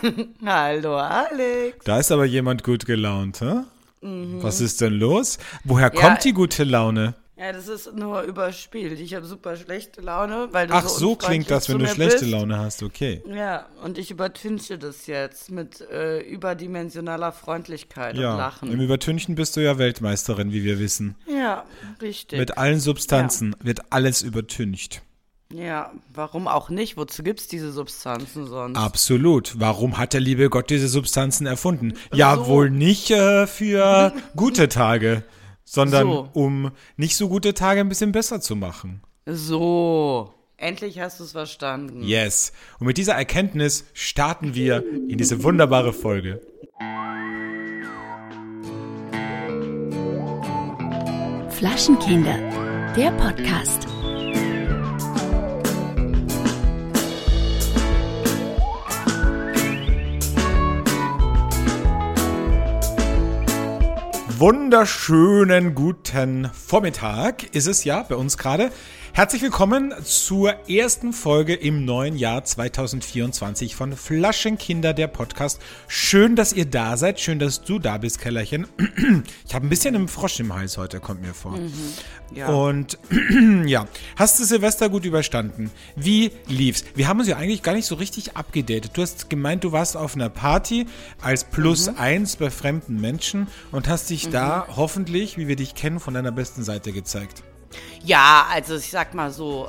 Hallo Alex. Da ist aber jemand gut gelaunt, hä? Was ist denn los? Woher kommt die gute Laune? Ja, das ist nur überspielt. Ich habe super schlechte Laune, weil du Ach, so klingt das, wenn du schlechte Laune hast, okay. Ja, und ich übertünche das jetzt mit überdimensionaler Freundlichkeit und Lachen. Im Übertünchen bist du ja Weltmeisterin, wie wir wissen. Ja, richtig. Mit allen Substanzen wird alles übertüncht. Ja, warum auch nicht? Wozu gibt's diese Substanzen sonst? Absolut. Warum hat der liebe Gott diese Substanzen erfunden? Ja, wohl nicht für gute Tage, sondern um nicht so gute Tage ein bisschen besser zu machen. So, endlich hast du es verstanden. Yes. Und mit dieser Erkenntnis starten wir in diese wunderbare Folge. Flaschenkinder, der Podcast. Wunderschönen guten Vormittag ist es ja bei uns gerade. Herzlich willkommen zur ersten Folge im neuen Jahr 2024 von Flaschenkinder, der Podcast. Schön, dass ihr da seid, schön, dass du da bist, Kellerchen. Ich habe ein bisschen einen Frosch im Hals heute, kommt mir vor. Ja. Und ja, hast du Silvester gut überstanden? Wie lief's? Wir haben uns ja eigentlich gar nicht so richtig abgedatet. Du hast gemeint, du warst auf einer Party als +1 bei fremden Menschen und hast dich da hoffentlich, wie wir dich kennen, von deiner besten Seite gezeigt. Ja, also ich sag mal so,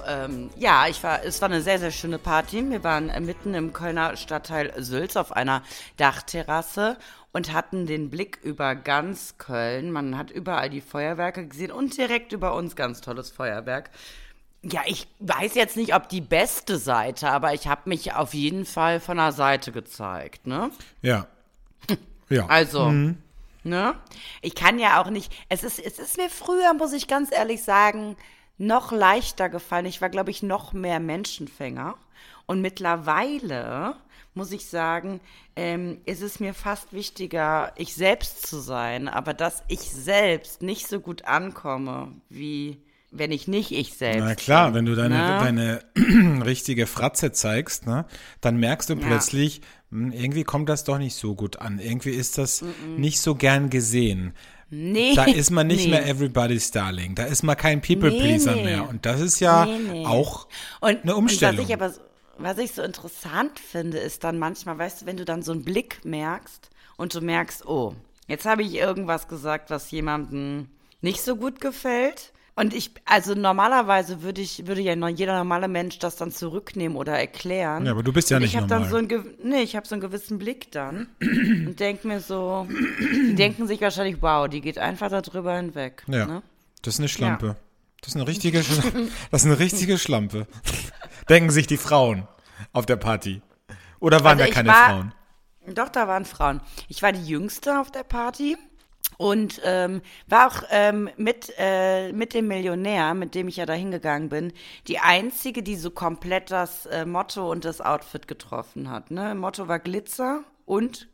es war eine sehr, sehr schöne Party. Wir waren mitten im Kölner Stadtteil Sülz auf einer Dachterrasse und hatten den Blick über ganz Köln. Man hat überall die Feuerwerke gesehen und direkt über uns ganz tolles Feuerwerk. Ja, ich weiß jetzt nicht, ob die beste Seite, aber ich habe mich auf jeden Fall von der Seite gezeigt, ne? Ja. Ja. Also, ne? Ich kann ja auch nicht, es ist mir früher, muss ich ganz ehrlich sagen, noch leichter gefallen. Ich war, glaube ich, noch mehr Menschenfänger. Und mittlerweile, muss ich sagen, ist es mir fast wichtiger, ich selbst zu sein, aber dass ich selbst nicht so gut ankomme, wie wenn ich nicht ich selbst Na klar, bin, wenn du deine ne? richtige Fratze zeigst, ne, dann merkst du plötzlich, irgendwie kommt das doch nicht so gut an. Irgendwie ist das nicht so gern gesehen. Nee. Da ist man nicht mehr everybody's darling. Da ist man kein People-Pleaser mehr. Und das ist ja auch eine Umstellung. Und was ich so interessant finde, ist dann manchmal, weißt du, wenn du dann so einen Blick merkst und du merkst, oh, jetzt habe ich irgendwas gesagt, was jemandem nicht so gut gefällt. Und also normalerweise würde ja jeder normale Mensch das dann zurücknehmen oder erklären. Ja, aber du bist ja nicht normal. Ich habe so einen gewissen Blick dann und denke mir so, die denken sich wahrscheinlich, wow, die geht einfach da drüber hinweg. Ja, ne? Das ist eine Schlampe. Ja. Das ist eine richtige Schlampe. Denken sich die Frauen auf der Party. Oder waren da keine Frauen? Doch, da waren Frauen. Ich war die Jüngste auf der Party. Und war auch mit dem Millionär, mit dem ich ja da hingegangen bin, die einzige, die so komplett das Motto und das Outfit getroffen hat. Ne? Motto war Glitzer und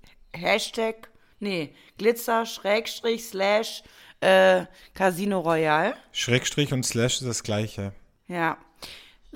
Glitzer, / Casino Royale. Schrägstrich und Slash ist das Gleiche. Ja. /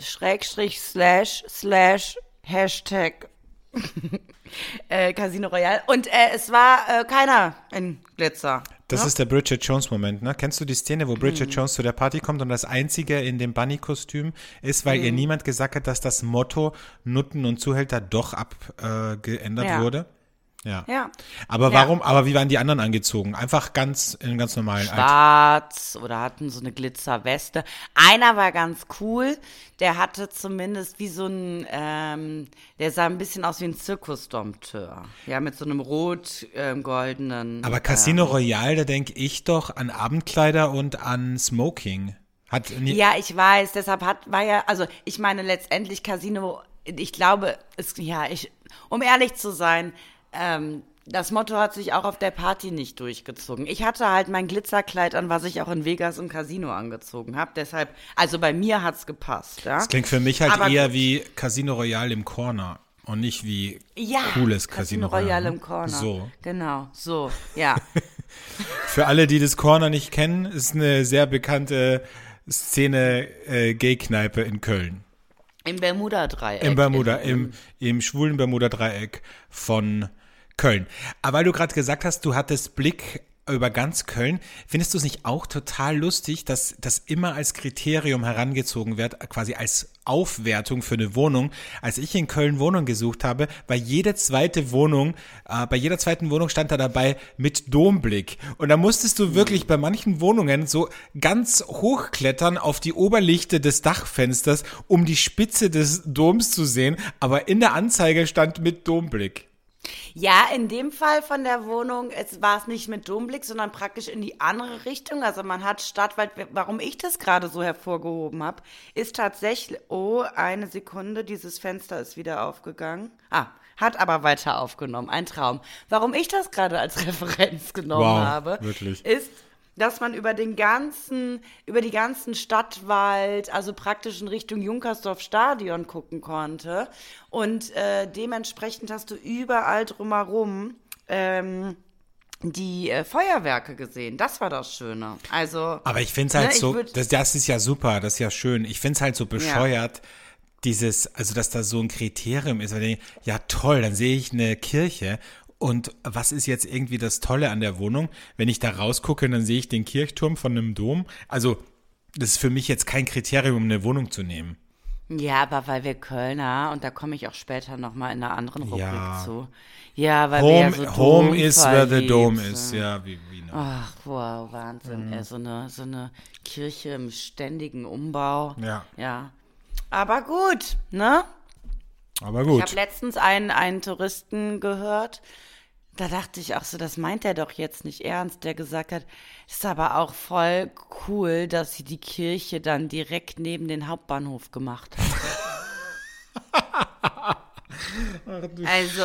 Hashtag Casino Royale. Und es war keiner in Glitzer. Das ist der Bridget Jones-Moment, ne? Kennst du die Szene, wo Bridget Jones zu der Party kommt und das Einzige in dem Bunny-Kostüm ist, weil ihr niemand gesagt hat, dass das Motto Nutten und Zuhälter doch abgeändert wurde? Ja. Aber warum, aber wie waren die anderen angezogen? Einfach in ganz normalen Schwarz oder hatten so eine Glitzerweste. Einer war ganz cool, der hatte zumindest wie so ein, der sah ein bisschen aus wie ein Zirkusdompteur. Ja, mit so einem rot-goldenen. Aber Casino Royale, da denke ich doch an Abendkleider und an Smoking. Ja, ich weiß, deshalb ich meine letztendlich Casino, ich glaube, um ehrlich zu sein, das Motto hat sich auch auf der Party nicht durchgezogen. Ich hatte halt mein Glitzerkleid an, was ich auch in Vegas im Casino angezogen habe. Deshalb, also bei mir hat's gepasst. Ja? Das klingt für mich halt eher wie Casino Royale im Corner und nicht wie cooles Casino Royale im Corner. So. Genau, so, ja. Für alle, die das Corner nicht kennen, ist eine sehr bekannte Szene Gay-Kneipe in Köln. Im Bermuda-Dreieck. Im schwulen Bermuda-Dreieck von Köln. Aber weil du gerade gesagt hast, du hattest Blick über ganz Köln, findest du es nicht auch total lustig, dass das immer als Kriterium herangezogen wird, quasi als Aufwertung für eine Wohnung? Als ich in Köln Wohnung gesucht habe, bei jeder zweiten Wohnung stand da dabei mit Domblick. Und da musstest du wirklich bei manchen Wohnungen so ganz hochklettern auf die Oberlichte des Dachfensters, um die Spitze des Doms zu sehen. Aber in der Anzeige stand mit Domblick. Ja, in dem Fall von der Wohnung, war es nicht mit Domblick, sondern praktisch in die andere Richtung. Also man hat Stadtwald, warum ich das gerade so hervorgehoben habe, ist tatsächlich, eine Sekunde, dieses Fenster ist wieder aufgegangen. Hat aber weiter aufgenommen, ein Traum. Warum ich das gerade als Referenz genommen habe, wirklich. ist, dass man über die ganzen Stadtwald, also praktisch in Richtung Junkersdorf-Stadion gucken konnte. Und dementsprechend hast du überall drumherum die Feuerwerke gesehen. Das war das Schöne. Also, aber ich finde es halt das ist ja super, das ist ja schön. Ich finde es halt so bescheuert, dass da so ein Kriterium ist. Weil ich denke, ja toll, dann sehe ich eine Kirche. Und was ist jetzt irgendwie das Tolle an der Wohnung? Wenn ich da rausgucke, dann sehe ich den Kirchturm von einem Dom. Also, das ist für mich jetzt kein Kriterium, um eine Wohnung zu nehmen. Ja, aber weil wir Kölner, und da komme ich auch später nochmal in einer anderen Rubrik zu. Ja, weil Home, wir ja so Home is where the dome is. Ja, wie ne? Ach, wow, Wahnsinn. So eine Kirche im ständigen Umbau. Ja. Aber gut, ne? Aber gut. Ich habe letztens einen Touristen gehört, da dachte ich auch so, das meint er doch jetzt nicht ernst, der gesagt hat, ist aber auch voll cool, dass sie die Kirche dann direkt neben den Hauptbahnhof gemacht hat. Ach du Also,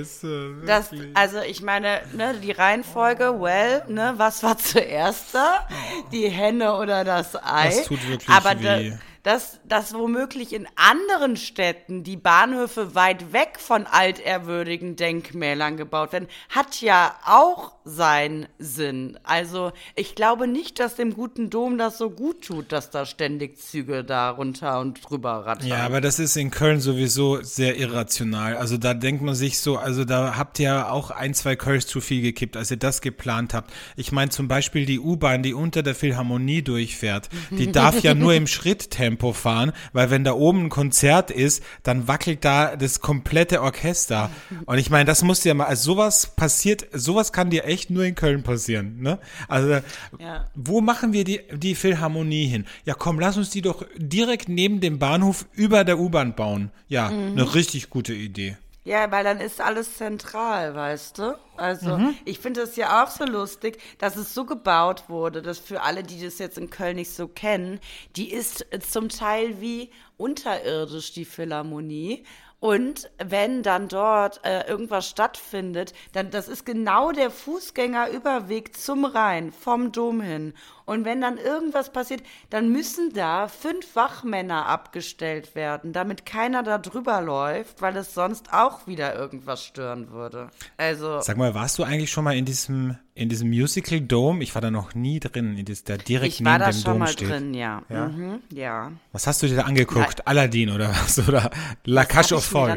Scheiße. Ich meine, ne, die Reihenfolge, was war zuerst da? Die Henne oder das Ei? Das tut wirklich weh. Dass womöglich in anderen Städten die Bahnhöfe weit weg von altehrwürdigen Denkmälern gebaut werden, hat ja auch seinen Sinn. Also ich glaube nicht, dass dem guten Dom das so gut tut, dass da ständig Züge da runter und drüber rattern. Ja, aber das ist in Köln sowieso sehr irrational. Also da denkt man sich so, also da habt ihr auch 1, 2 Kölsch zu viel gekippt, als ihr das geplant habt. Ich meine zum Beispiel die U-Bahn, die unter der Philharmonie durchfährt, die darf ja nur im Schritttempo fahren, weil wenn da oben ein Konzert ist, dann wackelt da das komplette Orchester. Und ich meine, das muss ja mal, also sowas kann dir echt nur in Köln passieren, ne? Also, Wo machen wir die Philharmonie hin? Ja, komm, lass uns die doch direkt neben dem Bahnhof über der U-Bahn bauen. Ja, eine richtig gute Idee. Ja, weil dann ist alles zentral, weißt du? Also ich finde es ja auch so lustig, dass es so gebaut wurde, dass für alle, die das jetzt in Köln nicht so kennen, die ist zum Teil wie unterirdisch, die Philharmonie. Und wenn dann dort irgendwas stattfindet, dann das ist genau der Fußgängerüberweg zum Rhein, vom Dom hin. Und wenn dann irgendwas passiert, dann müssen da 5 Wachmänner abgestellt werden, damit keiner da drüber läuft, weil es sonst auch wieder irgendwas stören würde. Also sag mal, warst du eigentlich schon mal in diesem Musical Dome? Ich war da noch nie drin, der direkt neben dem Dom steht. Ich war da schon mal drin, ja. Ja? Ja. Was hast du dir da angeguckt? Aladdin oder was? Oder La Cage aux Folles?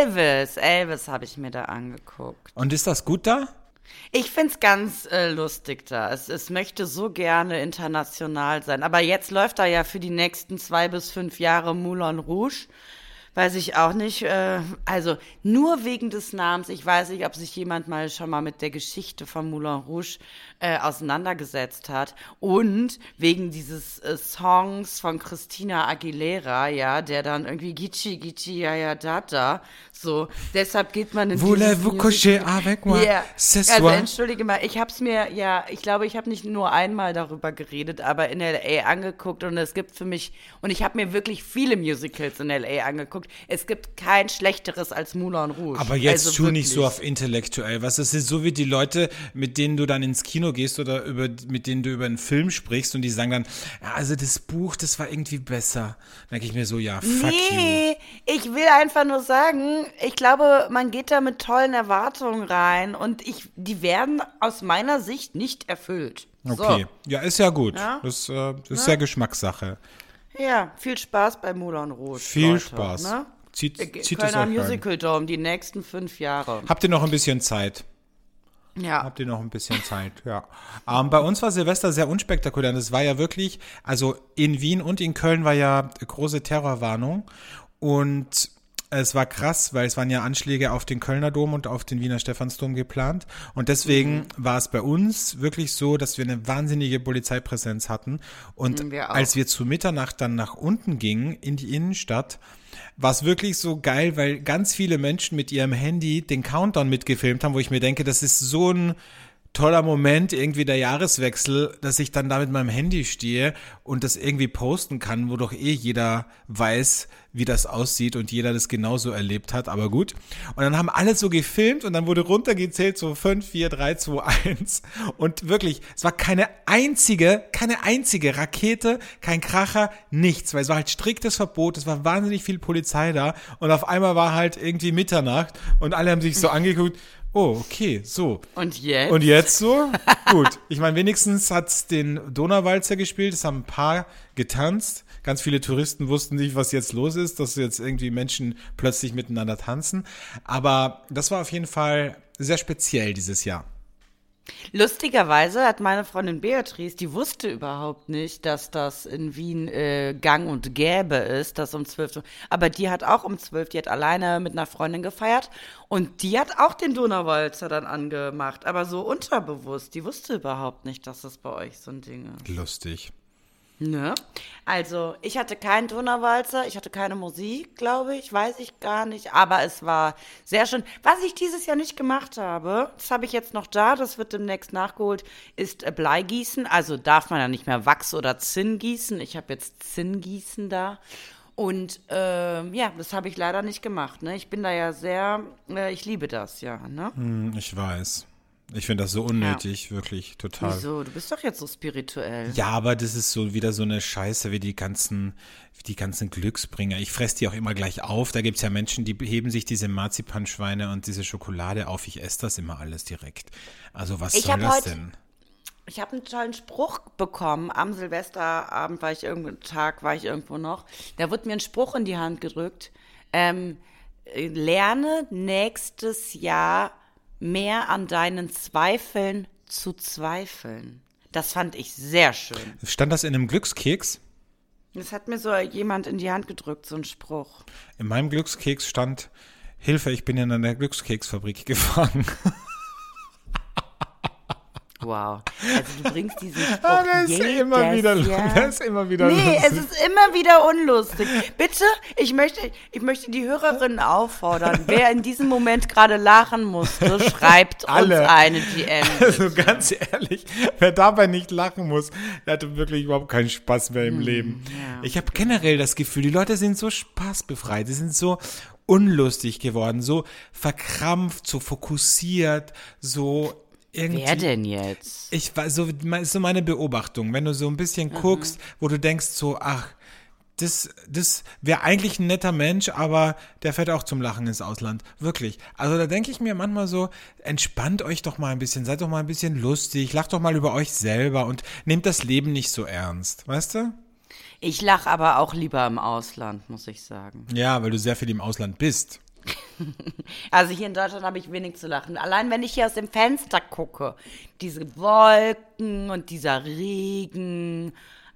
Elvis habe ich mir da angeguckt. Und ist das gut da? Ich find's ganz lustig da. Es möchte so gerne international sein. Aber jetzt läuft da ja für die nächsten 2 bis 5 Jahre Moulin Rouge. Weiß ich auch nicht. Also nur wegen des Namens. Ich weiß nicht, ob sich jemand mal schon mal mit der Geschichte von Moulin Rouge auseinandergesetzt hat. Und wegen dieses Songs von Christina Aguilera, ja, der dann irgendwie Gichi, Gichi, ja, ja, da. So, deshalb geht man in Voulez-vous coucher avec moi? Yeah. Ce Also soir? entschuldige mal, ich glaube, ich habe nicht nur einmal darüber geredet, aber in L.A. angeguckt und es gibt für mich, und ich habe mir wirklich viele Musicals in L.A. angeguckt, es gibt kein schlechteres als Moulin Rouge. Aber jetzt also tu wirklich. nicht so auf intellektuell. Was, das ist so wie die Leute, mit denen du dann ins Kino gehst oder mit denen du über einen Film sprichst und die sagen dann, ja, also das Buch, das war irgendwie besser. Dann denke ich mir so, ja, fuck you. Ich will einfach nur sagen, ich glaube, man geht da mit tollen Erwartungen rein und die werden aus meiner Sicht nicht erfüllt. Okay, So. ja, ist ja gut. Ja? Das ist ja Geschmackssache. Ja, viel Spaß bei Moulin Rouge. Viel Leute, Spaß. Ne? Zieht es Kölner euch rein. Musical Dome, die nächsten 5 Jahre. Habt ihr noch ein bisschen Zeit? Ja. Habt ihr noch ein bisschen Zeit, ja. Bei uns war Silvester sehr unspektakulär. Und es war ja wirklich, also in Wien und in Köln war ja große Terrorwarnung. Und es war krass, weil es waren ja Anschläge auf den Kölner Dom und auf den Wiener Stephansdom geplant. Und deswegen war es bei uns wirklich so, dass wir eine wahnsinnige Polizeipräsenz hatten. Und als wir zu Mitternacht dann nach unten gingen in die Innenstadt, war es wirklich so geil, weil ganz viele Menschen mit ihrem Handy den Countdown mitgefilmt haben, wo ich mir denke, das ist so ein toller Moment, irgendwie der Jahreswechsel, dass ich dann da mit meinem Handy stehe und das irgendwie posten kann, wo doch jeder weiß, wie das aussieht und jeder das genauso erlebt hat, aber gut. Und dann haben alle so gefilmt und dann wurde runtergezählt, so 5, 4, 3, 2, 1 und wirklich, es war keine einzige Rakete, kein Kracher, nichts, weil es war halt striktes Verbot, es war wahnsinnig viel Polizei da und auf einmal war halt irgendwie Mitternacht und alle haben sich so angeguckt. Oh, okay, so. Und jetzt? Und jetzt so? Gut. Ich meine, wenigstens hat's den Donauwalzer gespielt, es haben ein paar getanzt. Ganz viele Touristen wussten nicht, was jetzt los ist, dass jetzt irgendwie Menschen plötzlich miteinander tanzen. Aber das war auf jeden Fall sehr speziell dieses Jahr. Lustigerweise hat meine Freundin Beatrice, die wusste überhaupt nicht, dass das in Wien gang und gäbe ist, dass um 12 Uhr. Aber die hat auch um 12, die hat alleine mit einer Freundin gefeiert und die hat auch den Donauwalzer dann angemacht, aber so unterbewusst. Die wusste überhaupt nicht, dass das bei euch so ein Ding ist. Lustig. Ne? Also, ich hatte keinen Donauwalzer, ich hatte keine Musik, glaube ich, weiß ich gar nicht, aber es war sehr schön. Was ich dieses Jahr nicht gemacht habe, das habe ich jetzt noch da, das wird demnächst nachgeholt, ist Bleigießen. Also darf man ja nicht mehr Wachs oder Zinn gießen. Ich habe jetzt Zinngießen da. Und ja, das habe ich leider nicht gemacht. Ne? Ich bin da ja sehr, ich liebe das ja. Ne? Ich weiß. Ich finde das so unnötig, wirklich, total. Wieso? Du bist doch jetzt so spirituell. Ja, aber das ist so wieder so eine Scheiße wie die ganzen Glücksbringer. Ich fresse die auch immer gleich auf. Da gibt's ja Menschen, die heben sich diese Marzipanschweine und diese Schokolade auf. Ich esse das immer alles direkt. Also was soll das denn? Ich habe einen tollen Spruch bekommen. Am Silvesterabend war ich irgendwo noch. Da wurde mir ein Spruch in die Hand gedrückt. Lerne nächstes Jahr mehr an deinen Zweifeln zu zweifeln. Das fand ich sehr schön. Stand das in einem Glückskeks? Das hat mir so jemand in die Hand gedrückt, so ein Spruch. In meinem Glückskeks stand, Hilfe, ich bin in einer Glückskeksfabrik gefangen. Wow. Also du bringst diesen Spruch Das ist immer wieder lustig. Nee, es ist immer wieder unlustig. Bitte, ich möchte die Hörerinnen auffordern, wer in diesem Moment gerade lachen musste, schreibt uns eine DM. Also ganz ehrlich, wer dabei nicht lachen muss, der hatte wirklich überhaupt keinen Spaß mehr im Leben. Ja. Ich habe generell das Gefühl, die Leute sind so spaßbefreit, die sind so unlustig geworden, so verkrampft, so fokussiert, so irgendwie. Wer denn jetzt? Ich weiß, so ist so meine Beobachtung, wenn du so ein bisschen guckst, wo du denkst so, ach, das wäre eigentlich ein netter Mensch, aber der fährt auch zum Lachen ins Ausland. Wirklich. Also da denke ich mir manchmal so, entspannt euch doch mal ein bisschen, seid doch mal ein bisschen lustig, lacht doch mal über euch selber und nehmt das Leben nicht so ernst, weißt du? Ich lache aber auch lieber im Ausland, muss ich sagen. Ja, weil du sehr viel im Ausland bist. Also hier in Deutschland habe ich wenig zu lachen. Allein wenn ich hier aus dem Fenster gucke, diese Wolken und dieser Regen,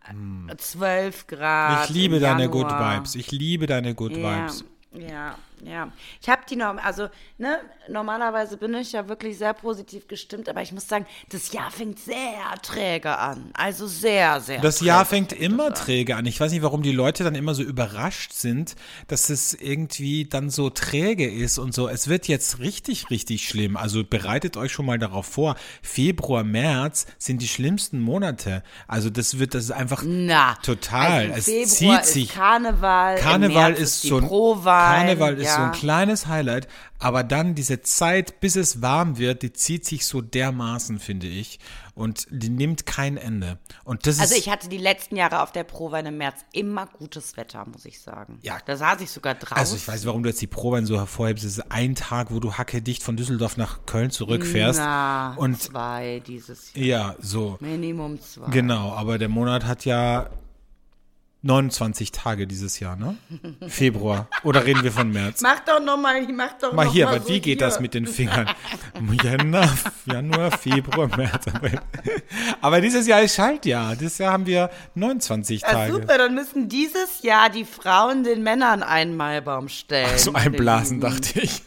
12 Grad. Ich liebe im deine Good Januar. Vibes. Ich liebe deine Good Vibes. Ja. Ich habe normalerweise bin ich ja wirklich sehr positiv gestimmt, aber ich muss sagen, das Jahr fängt sehr träge an. Also sehr, sehr Das träge Jahr fängt immer träge an. Ich weiß nicht, warum die Leute dann immer so überrascht sind, dass es irgendwie dann so träge ist und so. Es wird jetzt richtig, richtig schlimm. Also bereitet euch schon mal darauf vor. Februar, März sind die schlimmsten Monate. Also das ist einfach total. Also es Februar zieht sich. Ist Karneval. Karneval im März ist die so ein Prowein, Karneval ist so ein kleines Highlight, aber dann diese Zeit, bis es warm wird, die zieht sich so dermaßen, finde ich, und die nimmt kein Ende. Und das Also ist, ich hatte die letzten Jahre auf der Prowein im März immer gutes Wetter, muss ich sagen. Ja. Da saß ich sogar draußen. also ich weiß, warum du jetzt die Prowein so hervorhebst. Es ist ein Tag, wo du hackedicht von Düsseldorf nach Köln zurückfährst. Und 2 dieses Jahr. ja, so. Minimum 2. Genau, aber der Monat hat ja 29 Tage dieses Jahr, ne? Februar. Oder reden wir von März? Mach doch nochmal Hier, aber wie geht das mit den Fingern? Januar, Februar, März, April. Aber dieses Jahr ist Schaltjahr. Dieses Jahr haben wir 29 Tage. Super, dann müssen dieses Jahr die Frauen den Männern einen Maibaum stellen. Ach so, einblasen, dachte ich.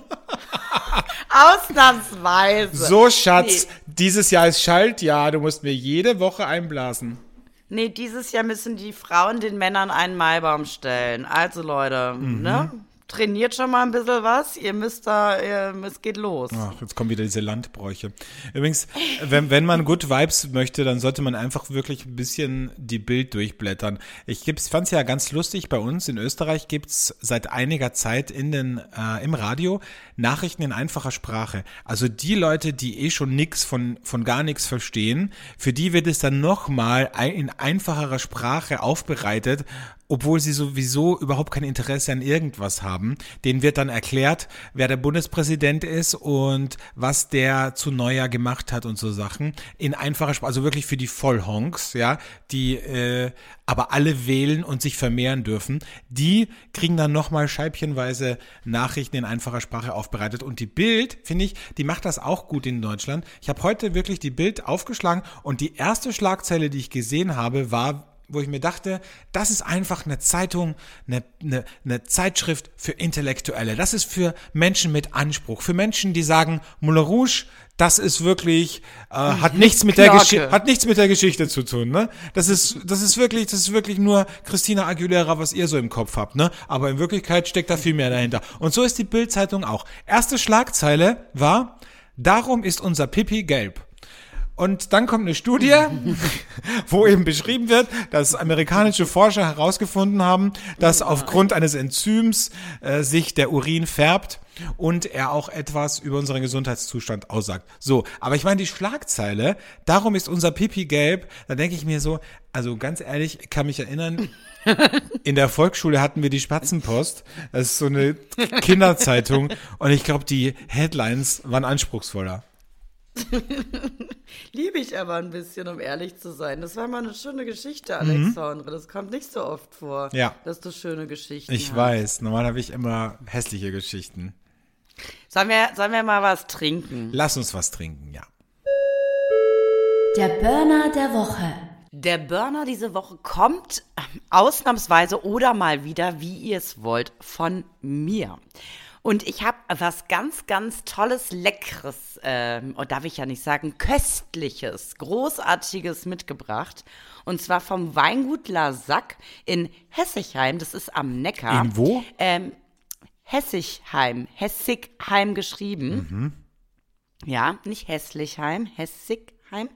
Ausnahmsweise. So, Schatz, dieses Jahr ist Schaltjahr. Du musst mir jede Woche einblasen. Nee, dieses Jahr müssen die Frauen den Männern einen Maibaum stellen. Also Leute, ne? Trainiert schon mal ein bisschen was. Ihr müsst es geht los. Ach, jetzt kommen wieder diese Landbräuche. Übrigens, wenn man Good Vibes möchte, dann sollte man einfach wirklich ein bisschen die Bild durchblättern. Ich fand's ja ganz lustig, bei uns in Österreich gibt's seit einiger Zeit im Radio Nachrichten in einfacher Sprache. Also die Leute, die schon nix von gar nichts verstehen, für die wird es dann nochmal in einfacherer Sprache aufbereitet, obwohl sie sowieso überhaupt kein Interesse an irgendwas haben. Denen wird dann erklärt, wer der Bundespräsident ist und was der zu Neujahr gemacht hat und so Sachen. In einfacher Sprache, also wirklich für die Vollhonks, ja, die aber alle wählen und sich vermehren dürfen. Die kriegen dann nochmal scheibchenweise Nachrichten in einfacher Sprache aufbereitet. Und die Bild, finde ich, die macht das auch gut in Deutschland. Ich habe heute wirklich die Bild aufgeschlagen und die erste Schlagzeile, die ich gesehen habe, war, wo ich mir dachte, das ist einfach eine Zeitung, eine Zeitschrift für Intellektuelle. Das ist für Menschen mit Anspruch, für Menschen, die sagen, Moulin Rouge, das ist wirklich, hat nichts mit der Geschichte zu tun, ne? Das ist wirklich nur Christina Aguilera, was ihr so im Kopf habt, ne? Aber in Wirklichkeit steckt da viel mehr dahinter. Und so ist die Bild-Zeitung auch. Erste Schlagzeile war, darum ist unser Pipi gelb. Und dann kommt eine Studie, wo eben beschrieben wird, dass amerikanische Forscher herausgefunden haben, dass aufgrund eines Enzyms sich der Urin färbt und er auch etwas über unseren Gesundheitszustand aussagt. So, aber ich meine die Schlagzeile, darum ist unser Pipi gelb, da denke ich mir so, also ganz ehrlich, ich kann mich erinnern, in der Volksschule hatten wir die Spatzenpost, das ist so eine Kinderzeitung und ich glaube, die Headlines waren anspruchsvoller. Liebe ich aber ein bisschen, um ehrlich zu sein. Das war mal eine schöne Geschichte, Alexandre. Das kommt nicht so oft vor, dass du schöne Geschichten hast. Ich weiß, normal habe ich immer hässliche Geschichten. Sollen wir mal was trinken? Lass uns was trinken, ja. Der Burner der Woche. Der Burner diese Woche kommt ausnahmsweise oder mal wieder, wie ihr es wollt, von mir. Und ich habe was ganz, ganz Tolles, Leckeres, darf ich ja nicht sagen, Köstliches, Großartiges mitgebracht. Und zwar vom Weingut Lasac in Hessigheim, das ist am Neckar. In wo? Hessigheim geschrieben. Ja, nicht Hässlichheim, Hessigheim.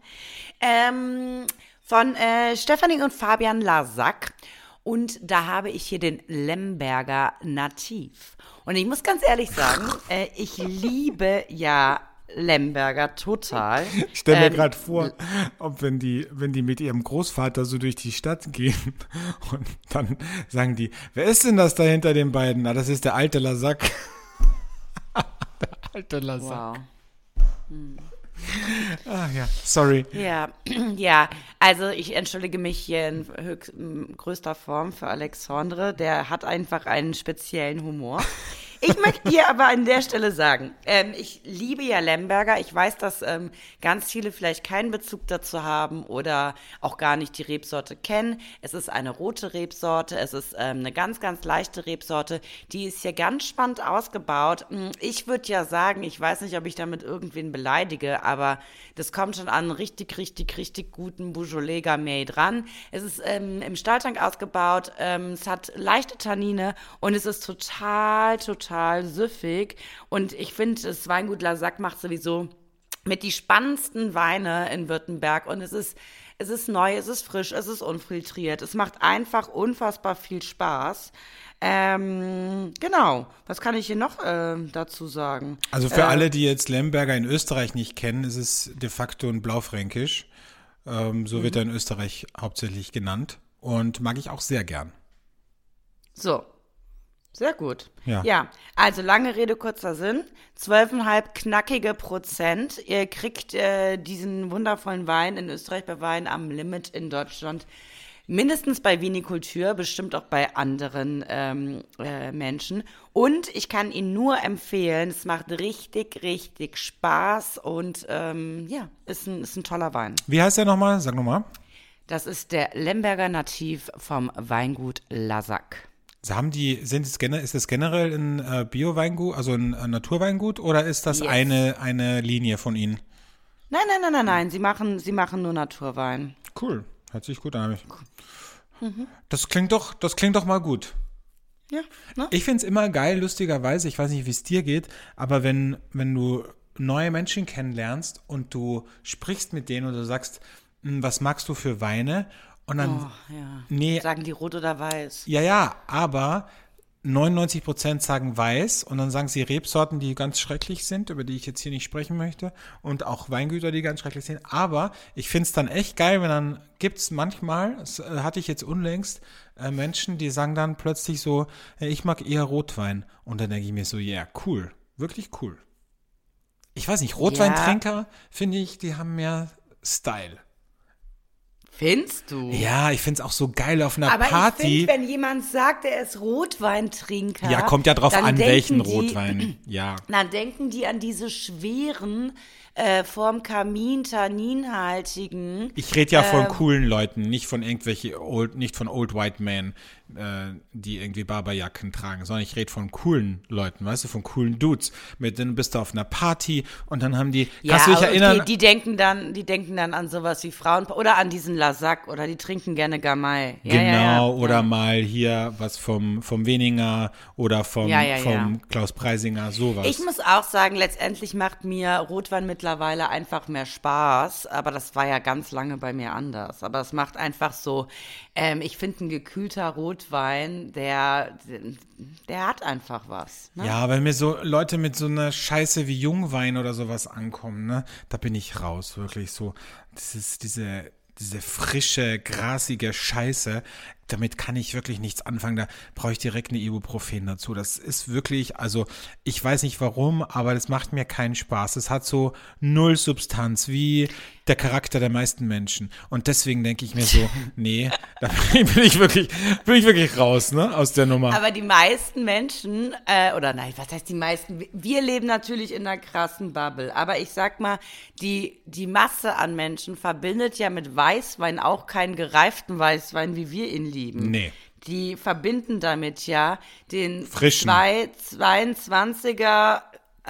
Von Stefanie und Fabian Lasac. Und da habe ich hier den Lemberger Nativ. Und ich muss ganz ehrlich sagen, ich liebe ja Lemberger total. Ich stelle mir gerade vor, ob wenn die mit ihrem Großvater so durch die Stadt gehen und dann sagen die, wer ist denn das da hinter den beiden? Na, das ist der alte Lasac. Der alte Lasac. Wow. Ah ja, sorry. Ja, also ich entschuldige mich hier in größter Form für Alexandre, der hat einfach einen speziellen Humor. Ich möchte dir aber an der Stelle sagen, ich liebe ja Lemberger. Ich weiß, dass ganz viele vielleicht keinen Bezug dazu haben oder auch gar nicht die Rebsorte kennen. Es ist eine rote Rebsorte, es ist eine ganz, ganz leichte Rebsorte. Die ist hier ganz spannend ausgebaut. Ich würde ja sagen, ich weiß nicht, ob ich damit irgendwen beleidige, aber das kommt schon an einen richtig, richtig, richtig guten Beaujolais Gamay dran. Es ist im Stahltank ausgebaut, es hat leichte Tannine und es ist total süffig. Und ich finde, das Weingut Lasac macht sowieso mit die spannendsten Weine in Württemberg. Und es ist neu, es ist frisch, es ist unfiltriert. Es macht einfach unfassbar viel Spaß. Genau. Was kann ich hier noch dazu sagen? Also für alle, die jetzt Lemberger in Österreich nicht kennen, ist es de facto ein Blaufränkisch. So wird er in Österreich hauptsächlich genannt. Und mag ich auch sehr gern. So. Sehr gut. Ja, also lange Rede, kurzer Sinn. 12,5 knackige Prozent. Ihr kriegt diesen wundervollen Wein in Österreich bei Wein am Limit in Deutschland Mindestens bei Vinikultur, bestimmt auch bei anderen Menschen. Und ich kann ihn nur empfehlen, es macht richtig, richtig Spaß und ist ein toller Wein. Wie heißt der nochmal? Sag nochmal. Das ist der Lemberger Nativ vom Weingut Lasac. Ist das generell ein Bio-Weingut, also ein Naturweingut, oder ist das Yes. eine Linie von Ihnen? Nein, sie machen nur Naturwein. Cool, hört sich gut an. Das klingt doch mal gut. Ja, ne? Ich find's immer geil, lustigerweise, ich weiß nicht, wie es dir geht, aber wenn du neue Menschen kennenlernst und du sprichst mit denen und du sagst, was magst du für Weine? Und dann, nee, Sagen die rot oder weiß? ja, aber 99% sagen weiß und dann sagen sie Rebsorten, die ganz schrecklich sind, über die ich jetzt hier nicht sprechen möchte, und auch Weingüter, die ganz schrecklich sind. Aber ich find's dann echt geil, wenn dann gibt's manchmal, das hatte ich jetzt unlängst, Menschen, die sagen dann plötzlich so, ich mag eher Rotwein. Und dann denke ich mir so, ja, cool, wirklich cool. Ich weiß nicht, Rotweintrinker, finde ich, die haben mehr Style. Findest du? Ja, ich find's auch so geil auf einer Aber Party. ich finde, wenn jemand sagt, er ist Rotweintrinker. Ja, kommt ja drauf dann an, welchen denken die- Rotwein. Ja. Dann denken die an diese schweren, vorm Kamin tanninhaltigen. Ich rede ja von coolen Leuten, nicht von nicht von Old White Men, die irgendwie Barberjacken tragen, sondern ich rede von coolen Leuten, weißt du, von coolen Dudes. Mit denen bist du auf einer Party und dann haben die, kannst du dich erinnern? Okay, die denken dann an sowas wie Frauen oder an diesen Lasac oder die trinken gerne Gamay. Ja, Genau, ja. oder mal hier was vom Weninger oder vom Klaus Preisinger, sowas. Ich muss auch sagen, letztendlich macht mir Rotwein mittlerweile einfach mehr Spaß, aber das war ja ganz lange bei mir anders. Aber es macht einfach so, ich finde ein gekühlter Rotwein, der hat einfach was. Ne? Ja, wenn mir so Leute mit so einer Scheiße wie Jungwein oder sowas ankommen, ne, da bin ich raus, wirklich so. Das ist diese frische, grasige Scheiße, damit kann ich wirklich nichts anfangen. Da brauche ich direkt eine Ibuprofen dazu. Das ist wirklich, also ich weiß nicht warum, aber das macht mir keinen Spaß. Es hat so null Substanz, wie der Charakter der meisten Menschen. Und deswegen denke ich mir so, nee, da bin ich wirklich raus, ne, aus der Nummer. Aber die meisten Menschen, oder nein, was heißt die meisten? Wir leben natürlich in einer krassen Bubble. Aber ich sag mal, die Masse an Menschen verbindet ja mit Weißwein auch keinen gereiften Weißwein, wie wir ihn lieben. Nee. Die verbinden damit ja den Frischen. 22er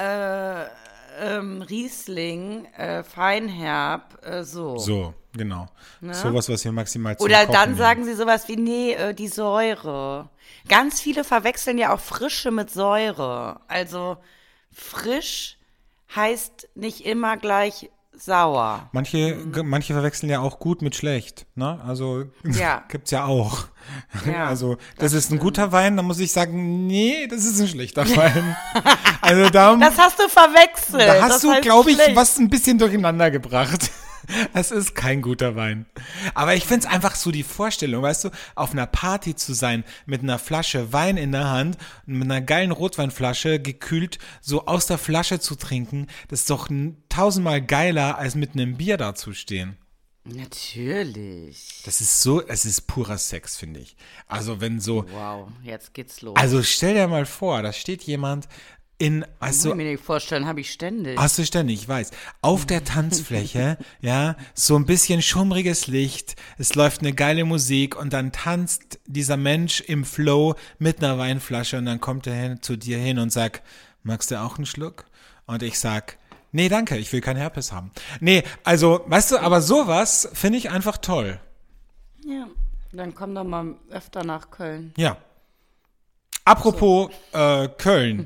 Riesling, Feinherb, so. So, genau. Sowas, was wir maximal zum Oder Kochen dann nehmen. sagen sie sowas wie, nee, die Säure. Ganz viele verwechseln ja auch Frische mit Säure. Also frisch heißt nicht immer gleich sauer. Manche verwechseln ja auch gut mit schlecht, ne? Also Ja. gibt's ja auch. Ja, Also das ist ein guter Wein, da muss ich sagen, nee, das ist ein schlechter Wein. Also da Das hast du verwechselt. hast Das du, heißt glaube ich, schlecht. was ein bisschen durcheinander gebracht. Es ist kein guter Wein. Aber ich find's einfach so die Vorstellung, weißt du, auf einer Party zu sein, mit einer Flasche Wein in der Hand, mit einer geilen Rotweinflasche, gekühlt, so aus der Flasche zu trinken, das ist doch 1000-mal geiler, als mit einem Bier dazustehen. Natürlich. Das ist so, es ist purer Sex, finde ich. Also wenn so, Wow, jetzt geht's los. also stell dir mal vor, da steht jemand in, weißt Kann du, ich mir nicht vorstellen, habe ich ständig. hast du ständig, ich weiß. Auf der Tanzfläche, ja, so ein bisschen schummriges Licht, es läuft eine geile Musik und dann tanzt dieser Mensch im Flow mit einer Weinflasche und dann kommt er zu dir hin und sagt, magst du auch einen Schluck? Und ich sag, nee, danke, ich will keinen Herpes haben. Nee, also, weißt du, aber sowas finde ich einfach toll. Ja, dann komm doch mal öfter nach Köln. Ja. Apropos Köln.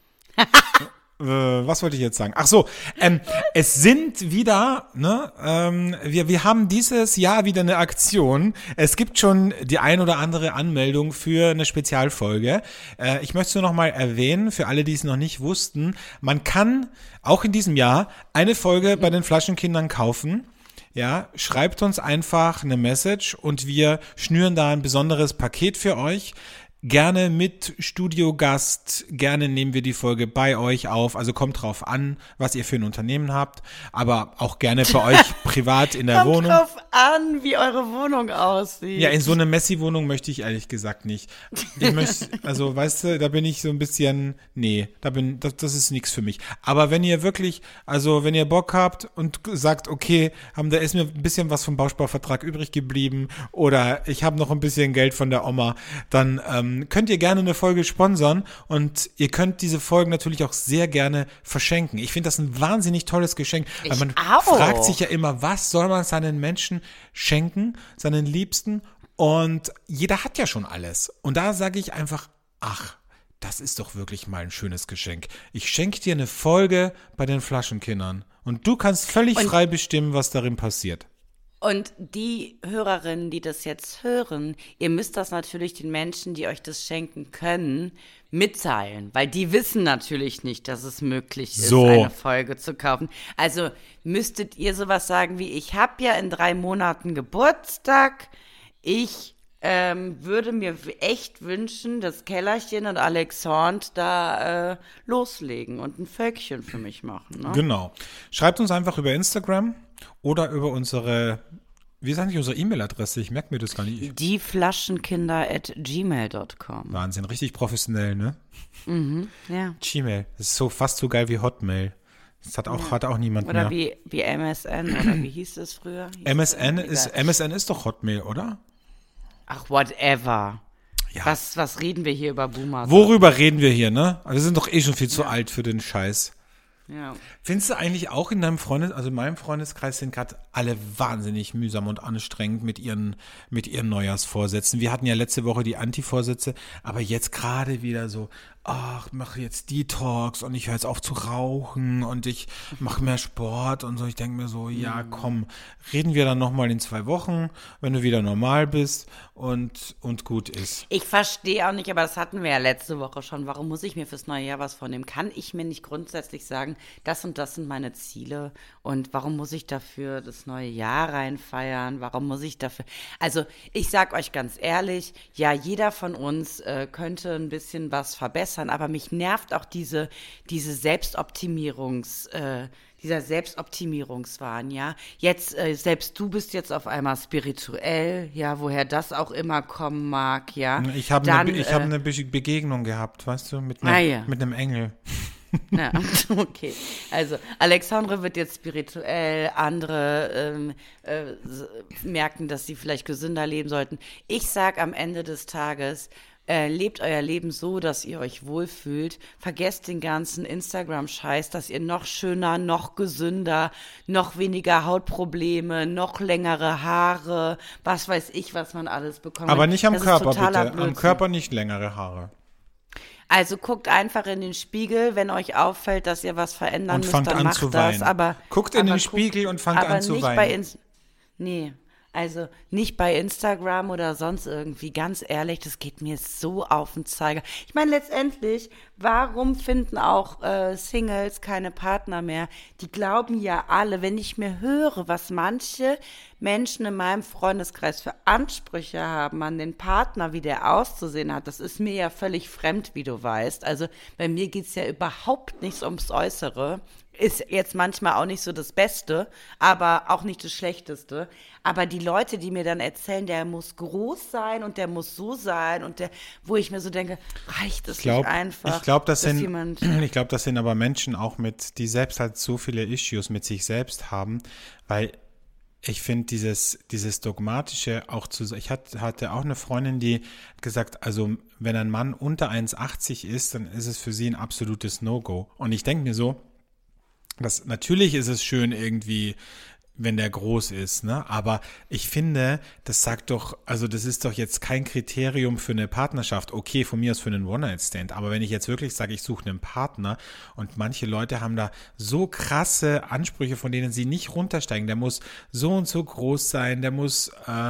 Was wollte ich jetzt sagen? Ach so, es sind wieder, ne, wir haben dieses Jahr wieder eine Aktion. Es gibt schon die ein oder andere Anmeldung für eine Spezialfolge. Ich möchte es nur noch mal erwähnen, für alle, die es noch nicht wussten, man kann auch in diesem Jahr eine Folge bei den Flaschenkindern kaufen. Ja, schreibt uns einfach eine Message und wir schnüren da ein besonderes Paket für euch. gerne mit Studiogast, gerne nehmen wir die Folge bei euch auf. Also kommt drauf an, was ihr für ein Unternehmen habt, aber auch gerne bei euch privat in der Wohnung. Kommt drauf an, wie eure Wohnung aussieht. Ja, in so eine Messi-Wohnung möchte ich ehrlich gesagt nicht. Ich möchte, also weißt du, da bin ich so ein bisschen, das ist nichts für mich. Aber wenn ihr wirklich, also wenn ihr Bock habt und sagt, okay, da ist mir ein bisschen was vom Bausparvertrag übrig geblieben oder ich habe noch ein bisschen Geld von der Oma, dann könnt ihr gerne eine Folge sponsern und ihr könnt diese Folgen natürlich auch sehr gerne verschenken. Ich finde das ein wahnsinnig tolles Geschenk, weil man fragt sich ja immer, was soll man seinen Menschen schenken, seinen Liebsten, und jeder hat ja schon alles. Und da sage ich einfach, ach, das ist doch wirklich mal ein schönes Geschenk. Ich schenke dir eine Folge bei den Flaschenkindern und du kannst völlig frei bestimmen, was darin passiert. Und die Hörerinnen, die das jetzt hören, ihr müsst das natürlich den Menschen, die euch das schenken können, mitteilen, weil die wissen natürlich nicht, dass es möglich ist, eine Folge zu kaufen. Also müsstet ihr sowas sagen wie, ich habe ja in 3 Monaten Geburtstag, ich würde mir echt wünschen, dass Kellerchen und Alexandre da loslegen und ein Völkchen für mich machen. Ne? Genau. Schreibt uns einfach über Instagram oder über unsere, wie ist eigentlich unsere E-Mail-Adresse? Ich merke mir das gar nicht. dieflaschenkinder@gmail.com. Wahnsinn, richtig professionell, ne? Mhm, ja. Gmail, das ist so fast so geil wie Hotmail. Das hat auch niemand oder mehr. Oder wie MSN, oder wie hieß es früher? MSN ist doch Hotmail, oder? Ach, whatever. Ja. Was reden wir hier über Boomer? Worüber reden wir hier, ne? Wir sind doch schon viel zu alt für den Scheiß. Ja. Findest du eigentlich auch in deinem also in meinem Freundeskreis sind gerade alle wahnsinnig mühsam und anstrengend mit ihren Neujahrsvorsätzen. Wir hatten ja letzte Woche die Anti-Vorsätze, aber jetzt gerade wieder so, ach, mache jetzt Detox und ich höre jetzt auf zu rauchen und ich mache mehr Sport und so. Ich denke mir so, ja komm, reden wir dann nochmal in 2 Wochen, wenn du wieder normal bist und gut ist. Ich verstehe auch nicht, aber das hatten wir ja letzte Woche schon. Warum muss ich mir fürs neue Jahr was vornehmen? Kann ich mir nicht grundsätzlich sagen, das und das sind meine Ziele und warum muss ich dafür das neue Jahr reinfeiern? Warum muss ich dafür? Also ich sag euch ganz ehrlich, ja, jeder von uns könnte ein bisschen was verbessern, aber mich nervt auch dieser Selbstoptimierungswahn, ja. Jetzt, selbst du bist jetzt auf einmal spirituell, ja, woher das auch immer kommen mag, ja. Ich habe eine Begegnung gehabt, weißt du, mit einem Engel. Ja, okay. Also Alexandre wird jetzt spirituell, andere merken, dass sie vielleicht gesünder leben sollten. Ich sag am Ende des Tages, lebt euer Leben so, dass ihr euch wohlfühlt. Vergesst den ganzen Instagram-Scheiß, dass ihr noch schöner, noch gesünder, noch weniger Hautprobleme, noch längere Haare, was weiß ich, was man alles bekommt. Aber nicht am Körper, bitte. Blödsinn. Am Körper nicht längere Haare. Also guckt einfach in den Spiegel, wenn euch auffällt, dass ihr was verändern müsst, dann macht zu das. weinen. Guckt in den Spiegel und fangt an zu weinen. Also nicht bei Instagram oder sonst irgendwie, ganz ehrlich, das geht mir so auf den Zeiger. Ich meine, letztendlich, warum finden auch Singles keine Partner mehr? Die glauben ja alle, wenn ich mir höre, was manche Menschen in meinem Freundeskreis für Ansprüche haben an den Partner, wie der auszusehen hat, das ist mir ja völlig fremd, wie du weißt. Also bei mir geht's ja überhaupt nichts ums Äußere. Ist jetzt manchmal auch nicht so das Beste, aber auch nicht das Schlechteste. Aber die Leute, die mir dann erzählen, der muss groß sein und der muss so sein und wo ich mir so denke, reicht es nicht einfach? Ich glaube, das sind aber Menschen auch die selbst halt so viele Issues mit sich selbst haben, weil ich finde dieses Dogmatische auch ich hatte auch eine Freundin, die gesagt, also wenn ein Mann unter 1,80 ist, dann ist es für sie ein absolutes No-Go. Und ich denke mir so, natürlich ist es schön irgendwie, wenn der groß ist, ne? Aber ich finde, das ist doch jetzt kein Kriterium für eine Partnerschaft. Okay, von mir aus für einen One-Night-Stand. Aber wenn ich jetzt wirklich sage, ich suche einen Partner und manche Leute haben da so krasse Ansprüche, von denen sie nicht runtersteigen. Der muss so und so groß sein, der muss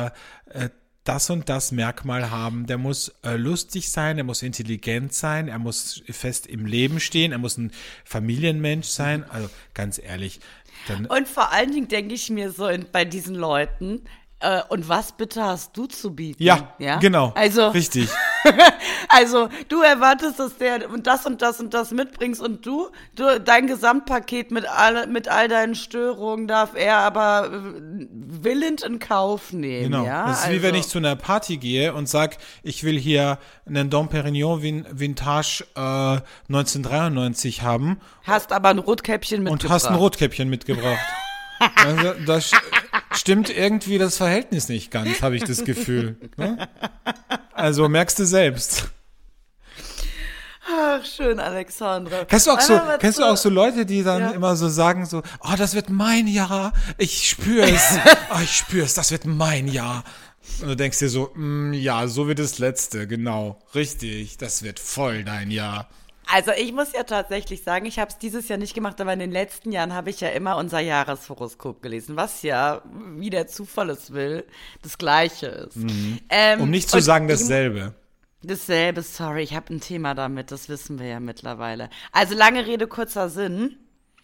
das und das Merkmal haben, der muss lustig sein, der muss intelligent sein, er muss fest im Leben stehen, er muss ein Familienmensch sein, also ganz ehrlich. Und vor allen Dingen denke ich mir so bei diesen Leuten, und was bitte hast du zu bieten? Ja, genau, also, richtig. Also, du erwartest, dass der und das und das und das mitbringst und du dein Gesamtpaket mit all deinen Störungen darf er aber willend in Kauf nehmen. Genau. Ja? Das ist wie wenn ich zu einer Party gehe und sag, ich will hier einen Dom Perignon Vintage 1993 haben. Hast aber ein Rotkäppchen mitgebracht. Und hast ein Rotkäppchen mitgebracht. Also, das stimmt irgendwie das Verhältnis nicht ganz, habe ich das Gefühl. Ne? Also merkst du selbst. Ach, schön, Alexandra. Kennst du auch so Leute, die dann immer so sagen so, oh, das wird mein Jahr, ich spüre es, das wird mein Jahr. Und du denkst dir so, ja, so wird das letzte, genau, richtig, das wird voll dein Jahr. Also ich muss ja tatsächlich sagen, ich habe es dieses Jahr nicht gemacht, aber in den letzten Jahren habe ich ja immer unser Jahreshoroskop gelesen, was ja, wie der Zufall es will, das Gleiche ist. Um nicht zu sagen dasselbe. Dasselbe, sorry, ich habe ein Thema damit, das wissen wir ja mittlerweile. Also lange Rede, kurzer Sinn.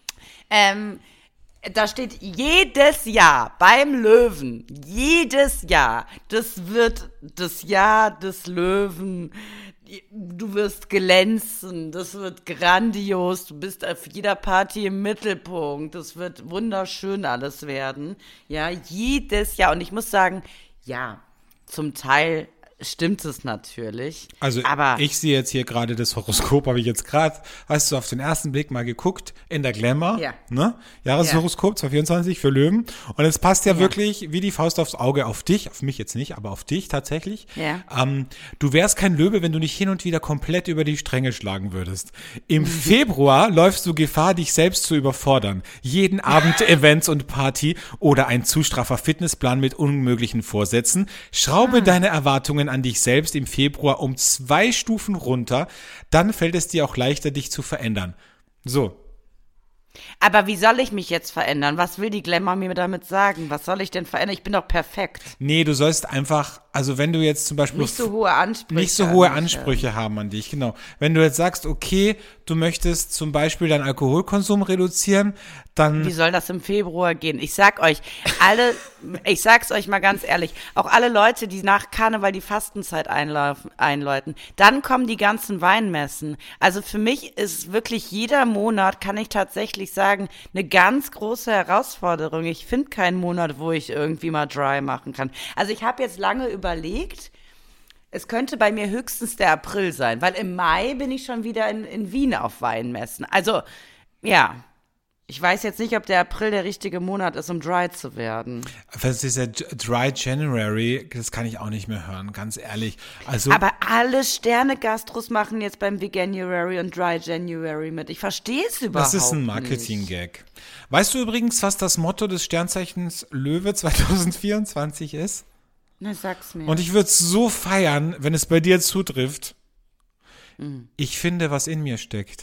Da steht jedes Jahr beim Löwen, jedes Jahr, das wird das Jahr des Löwen. Du wirst glänzen, das wird grandios, du bist auf jeder Party im Mittelpunkt, das wird wunderschön alles werden. Ja, jedes Jahr. Und ich muss sagen, ja, zum Teil stimmt es natürlich. Also aber ich sehe jetzt hier gerade das Horoskop, habe ich jetzt gerade, weißt du, auf den ersten Blick mal geguckt, in der Glamour, ne? Jahreshoroskop 2024 für Löwen. Und es passt ja wirklich wie die Faust aufs Auge auf dich, auf mich jetzt nicht, aber auf dich tatsächlich. Ja. Du wärst kein Löwe, wenn du nicht hin und wieder komplett über die Stränge schlagen würdest. Im Februar läufst du Gefahr, dich selbst zu überfordern. Jeden Abend Events und Party oder ein zu straffer Fitnessplan mit unmöglichen Vorsätzen. Schraube deine Erwartungen an dich selbst im Februar um 2 Stufen runter, dann fällt es dir auch leichter, dich zu verändern. So. Aber wie soll ich mich jetzt verändern? Was will die Glamour mir damit sagen? Was soll ich denn verändern? Ich bin doch perfekt. Nee, du sollst einfach, also wenn du jetzt zum Beispiel nicht so hohe Ansprüche haben an dich, genau. Wenn du jetzt sagst, okay, du möchtest zum Beispiel deinen Alkoholkonsum reduzieren, dann... Wie soll das im Februar gehen? Ich sag's euch mal ganz ehrlich, auch alle Leute, die nach Karneval die Fastenzeit einläuten, dann kommen die ganzen Weinmessen. Also für mich ist wirklich jeder Monat, kann ich tatsächlich sagen, eine ganz große Herausforderung. Ich finde keinen Monat, wo ich irgendwie mal dry machen kann. Also ich habe jetzt lange überlegt, es könnte bei mir höchstens der April sein, weil im Mai bin ich schon wieder in Wien auf Weinmessen. Also, ja, ich weiß jetzt nicht, ob der April der richtige Monat ist, um dry zu werden. Das ist ja Dry January, das kann ich auch nicht mehr hören, ganz ehrlich. Also, aber alle Sterne-Gastros machen jetzt beim Veganuary und Dry January mit. Ich verstehe es überhaupt nicht. Das ist ein Marketing-Gag. Weißt du übrigens, was das Motto des Sternzeichens Löwe 2024 ist? Na, sag's mir. Und ich würde es so feiern, wenn es bei dir zutrifft. Ich finde, was in mir steckt.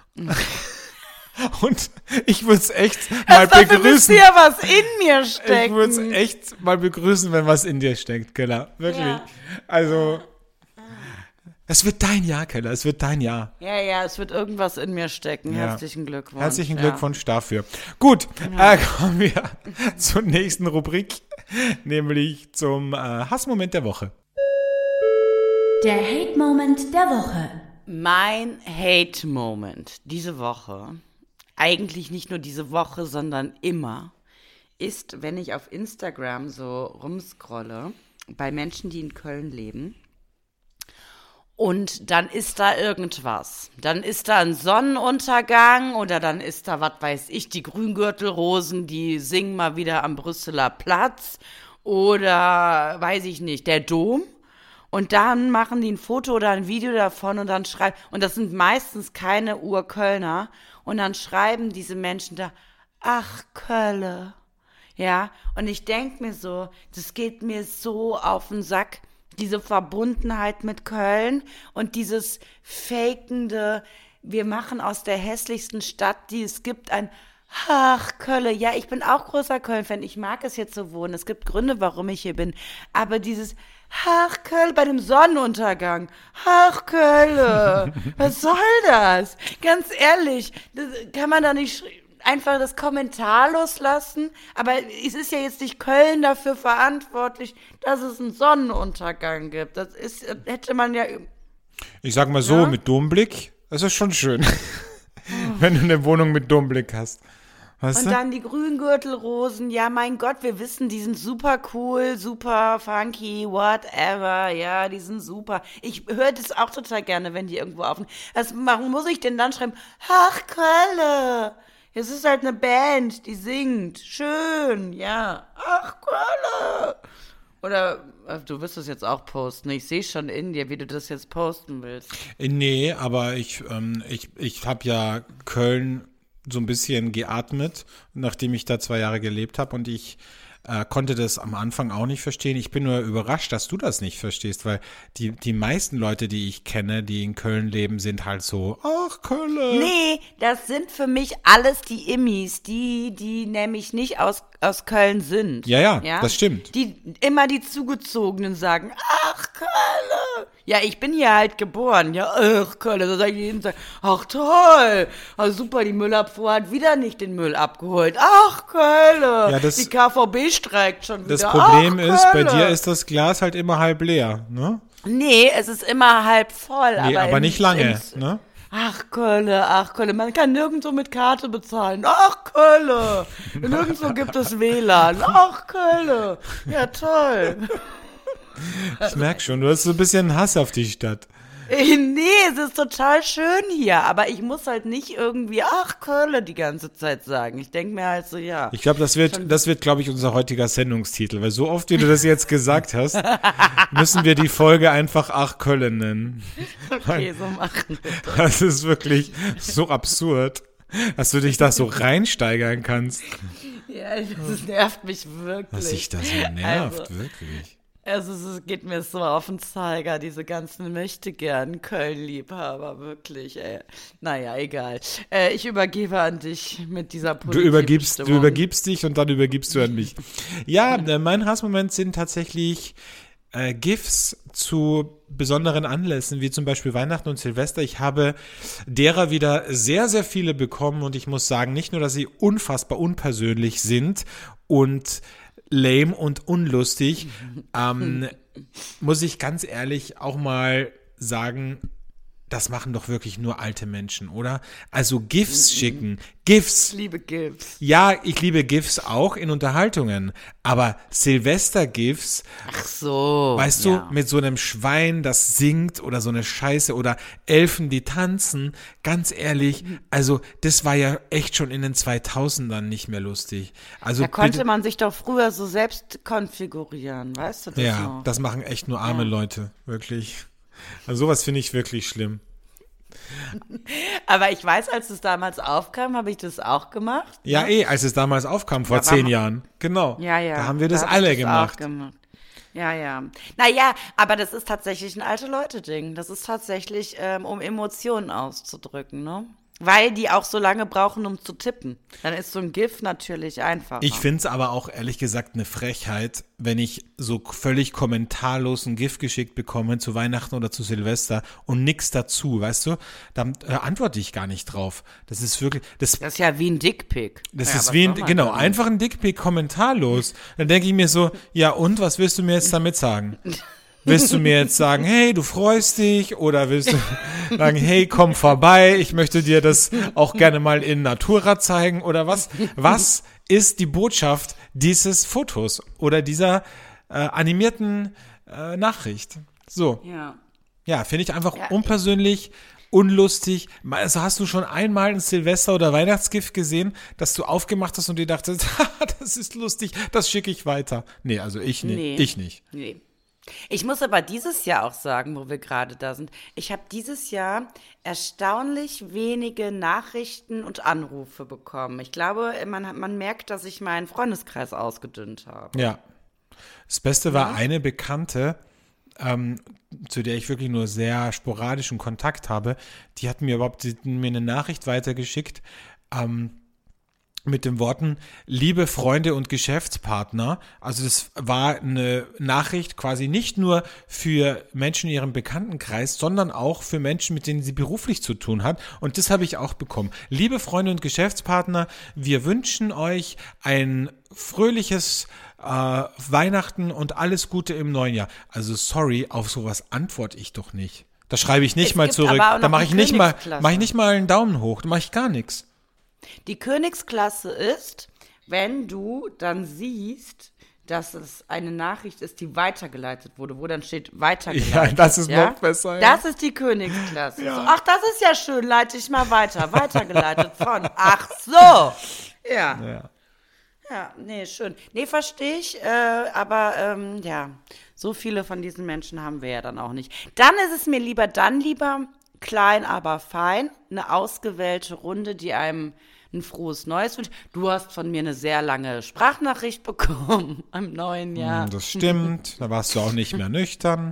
Und ich würde es echt mal begrüßen. Ja, was in mir steckt. Ich würde es echt mal begrüßen, wenn was in dir steckt, Keller. Wirklich. Ja. Also, es wird dein Jahr, Keller. Es wird dein Jahr. Ja, es wird irgendwas in mir stecken. Ja. Herzlichen Glückwunsch. Herzlichen Glückwunsch dafür. Gut, kommen wir zur nächsten Rubrik, nämlich zum Hassmoment der Woche. Der Hate-Moment der Woche. Mein Hate-Moment diese Woche, eigentlich nicht nur diese Woche, sondern immer, ist, wenn ich auf Instagram so rumscrolle, bei Menschen, die in Köln leben, und dann ist da irgendwas. Dann ist da ein Sonnenuntergang oder dann ist da, was weiß ich, die Grüngürtelrosen, die singen mal wieder am Brüsseler Platz oder, weiß ich nicht, der Dom. Und dann machen die ein Foto oder ein Video davon und dann schreiben, und das sind meistens keine Urkölner, und dann schreiben diese Menschen da, ach, Kölle. Ja, und ich denk mir so, das geht mir so auf den Sack, diese Verbundenheit mit Köln und dieses fakende, wir machen aus der hässlichsten Stadt, die es gibt, ein ach, Kölle. Ja, ich bin auch großer Köln-Fan, ich mag es hier zu wohnen, es gibt Gründe, warum ich hier bin, aber dieses ach, Kölle bei dem Sonnenuntergang. Ach, Kölle. Was soll das? Ganz ehrlich, das kann man da nicht... einfach das kommentarlos lassen. Aber es ist ja jetzt nicht Köln dafür verantwortlich, dass es einen Sonnenuntergang gibt. Hätte man ja. Ich sag mal so, mit Domblick, das ist schon schön. Wenn du eine Wohnung mit Domblick hast. Weißt Und du? dann die Grüngürtelrosen, ja mein Gott, wir wissen, die sind super cool, super funky, whatever, ja, die sind super. Ich höre das auch total gerne, wenn die irgendwo aufnehmen. Warum muss ich denn dann schreiben, ach Kölle, es ist halt eine Band, die singt, schön, ja, ach Kölle. Oder, du wirst das jetzt auch posten, ich sehe schon in dir, wie du das jetzt posten willst. Nee, aber ich habe ja Köln so ein bisschen geatmet, nachdem ich da 2 Jahre gelebt habe und ich konnte das am Anfang auch nicht verstehen. Ich bin nur überrascht, dass du das nicht verstehst, weil die meisten Leute, die ich kenne, die in Köln leben, sind halt so, ach, Köln. Nee, das sind für mich alles die Immis, die nämlich nicht aus Köln sind. Ja, das stimmt. Die immer die Zugezogenen sagen, ach, Köln. Ja, ich bin hier halt geboren. Ja, ach, Köln. Da sage ich jeden Tag, ach, toll. Also super, die Müllabfuhr hat wieder nicht den Müll abgeholt. Ach, Köln. Ja, die KVB streikt schon wieder. Das Problem ach, ist, bei Köln. dir ist das Glas halt immer halb leer, ne? Nee, es ist immer halb voll. Nee, aber nicht lange, ne? Ach, Kölle, man kann nirgendwo mit Karte bezahlen. Ach, Kölle, nirgendwo gibt es WLAN. Ach, Kölle, ja toll. Ich merke schon, du hast so ein bisschen Hass auf die Stadt. Nee, es ist total schön hier, aber ich muss halt nicht irgendwie, ach, Kölle die ganze Zeit sagen. Ich denke mir halt so, ja. Ich glaube, das wird, glaube ich, unser heutiger Sendungstitel, weil so oft, wie du das jetzt gesagt hast, müssen wir die Folge einfach Ach Köln nennen. Okay, so machen wir das. Das ist wirklich so absurd, dass du dich da so reinsteigern kannst. Ja, das nervt mich wirklich. Was sich da so nervt, Also, wirklich. Also es geht mir so auf den Zeiger, diese ganzen möchtegern Köln-Liebhaber, wirklich, ey. Naja, egal. Ich übergebe an dich mit dieser Du übergibst dich und dann übergibst du an mich. Ja, mein Hassmoment sind tatsächlich GIFs zu besonderen Anlässen, wie zum Beispiel Weihnachten und Silvester. Ich habe derer wieder sehr, sehr viele bekommen und ich muss sagen, nicht nur, dass sie unfassbar unpersönlich sind und lame und unlustig, muss ich ganz ehrlich auch mal sagen, das machen doch wirklich nur alte Menschen, oder? Also GIFs schicken. GIFs. Ich liebe GIFs. Ja, ich liebe GIFs auch in Unterhaltungen. Aber Silvester-GIFs, Ach so. weißt du, mit so einem Schwein, das singt oder so eine Scheiße oder Elfen, die tanzen, ganz ehrlich, also das war ja echt schon in den 2000ern nicht mehr lustig. Also Da konnte man sich doch früher so selbst konfigurieren, weißt du das ja, noch? das machen echt nur arme Leute, wirklich. Also sowas finde ich wirklich schlimm. Aber ich weiß, als es damals aufkam, habe ich das auch gemacht. Ja, als es damals aufkam, vor 10 Jahren. Genau. Ja. Da haben wir das hab alle ich das gemacht. auch gemacht. Ja. Naja, aber das ist tatsächlich ein alte Leute-Ding. Das ist tatsächlich, um Emotionen auszudrücken, ne? Weil die auch so lange brauchen, um zu tippen. Dann ist so ein GIF natürlich einfacher. Ich finde es aber auch ehrlich gesagt eine Frechheit, wenn ich so völlig kommentarlos ein GIF geschickt bekomme zu Weihnachten oder zu Silvester und nix dazu, weißt du? Dann antworte ich gar nicht drauf. Das ist wirklich, Das ist ja wie ein Dickpick. das Ja, ist was wie soll man genau, denn? einfach ein Dickpick kommentarlos. Dann denke ich mir so, ja und, was willst du mir jetzt damit sagen? Willst du mir jetzt sagen, hey, du freust dich? Oder willst du sagen, hey, komm vorbei, ich möchte dir das auch gerne mal in Natura zeigen? Oder was? Was ist die Botschaft dieses Fotos oder dieser animierten Nachricht? So, ja, finde ich einfach unpersönlich, unlustig. Also hast du schon einmal ein Silvester- oder Weihnachtsgift gesehen, das du aufgemacht hast und dir dachtest, das ist lustig, das schicke ich weiter? Nee, also ich nicht. Nee. Ich nicht. Nee. Ich muss aber dieses Jahr auch sagen, wo wir gerade da sind, ich habe dieses Jahr erstaunlich wenige Nachrichten und Anrufe bekommen. Ich glaube, man merkt, dass ich meinen Freundeskreis ausgedünnt habe. Ja. Das Beste war eine Bekannte, zu der ich wirklich nur sehr sporadischen Kontakt habe, die hat mir eine Nachricht weitergeschickt, mit den Worten, liebe Freunde und Geschäftspartner. Also das war eine Nachricht quasi nicht nur für Menschen in ihrem Bekanntenkreis, sondern auch für Menschen, mit denen sie beruflich zu tun hat. Und das habe ich auch bekommen. Liebe Freunde und Geschäftspartner, wir wünschen euch ein fröhliches Weihnachten und alles Gute im neuen Jahr. Also sorry, auf sowas antworte ich doch nicht. Da schreibe ich nicht mal zurück. Da mache ich nicht mal einen Daumen hoch. Da mache ich gar nichts. Die Königsklasse ist, wenn du dann siehst, dass es eine Nachricht ist, die weitergeleitet wurde, wo dann steht weitergeleitet. Ja, das ist noch besser. Ja? Das ist die Königsklasse. Ja. So, ach, das ist ja schön, leite ich mal weiter. Weitergeleitet von. Ach so. Ja. Ja, nee, schön. Nee, verstehe ich, aber ja, so viele von diesen Menschen haben wir ja dann auch nicht. Dann ist es mir lieber klein, aber fein, eine ausgewählte Runde, die einem ein frohes Neues wünscht. Du hast von mir eine sehr lange Sprachnachricht bekommen im neuen Jahr. Das stimmt, da warst du auch nicht mehr nüchtern.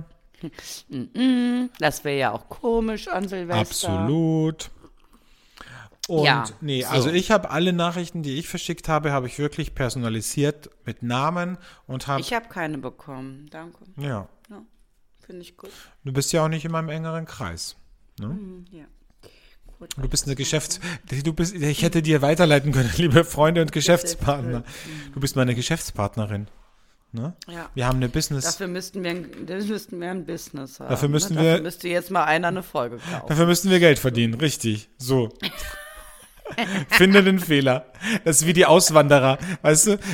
Das wäre ja auch komisch an Silvester. Absolut. Und ja, also ich habe alle Nachrichten, die ich verschickt habe, habe ich wirklich personalisiert mit Namen und habe. Ich habe keine bekommen, danke. Ja. Finde ich gut. Du bist ja auch nicht in meinem engeren Kreis. Ne? Ja. Gut, du bist eine ich hätte dir weiterleiten können, liebe Freunde und Geschäftspartner. Du bist meine Geschäftspartnerin. Ne? Ja. Wir haben eine Business. Dafür müssten wir ein Business haben. Dafür müsste jetzt mal einer eine Folge kaufen. Dafür müssten wir Geld verdienen, richtig. So. Finde den Fehler. Das ist wie die Auswanderer, weißt du,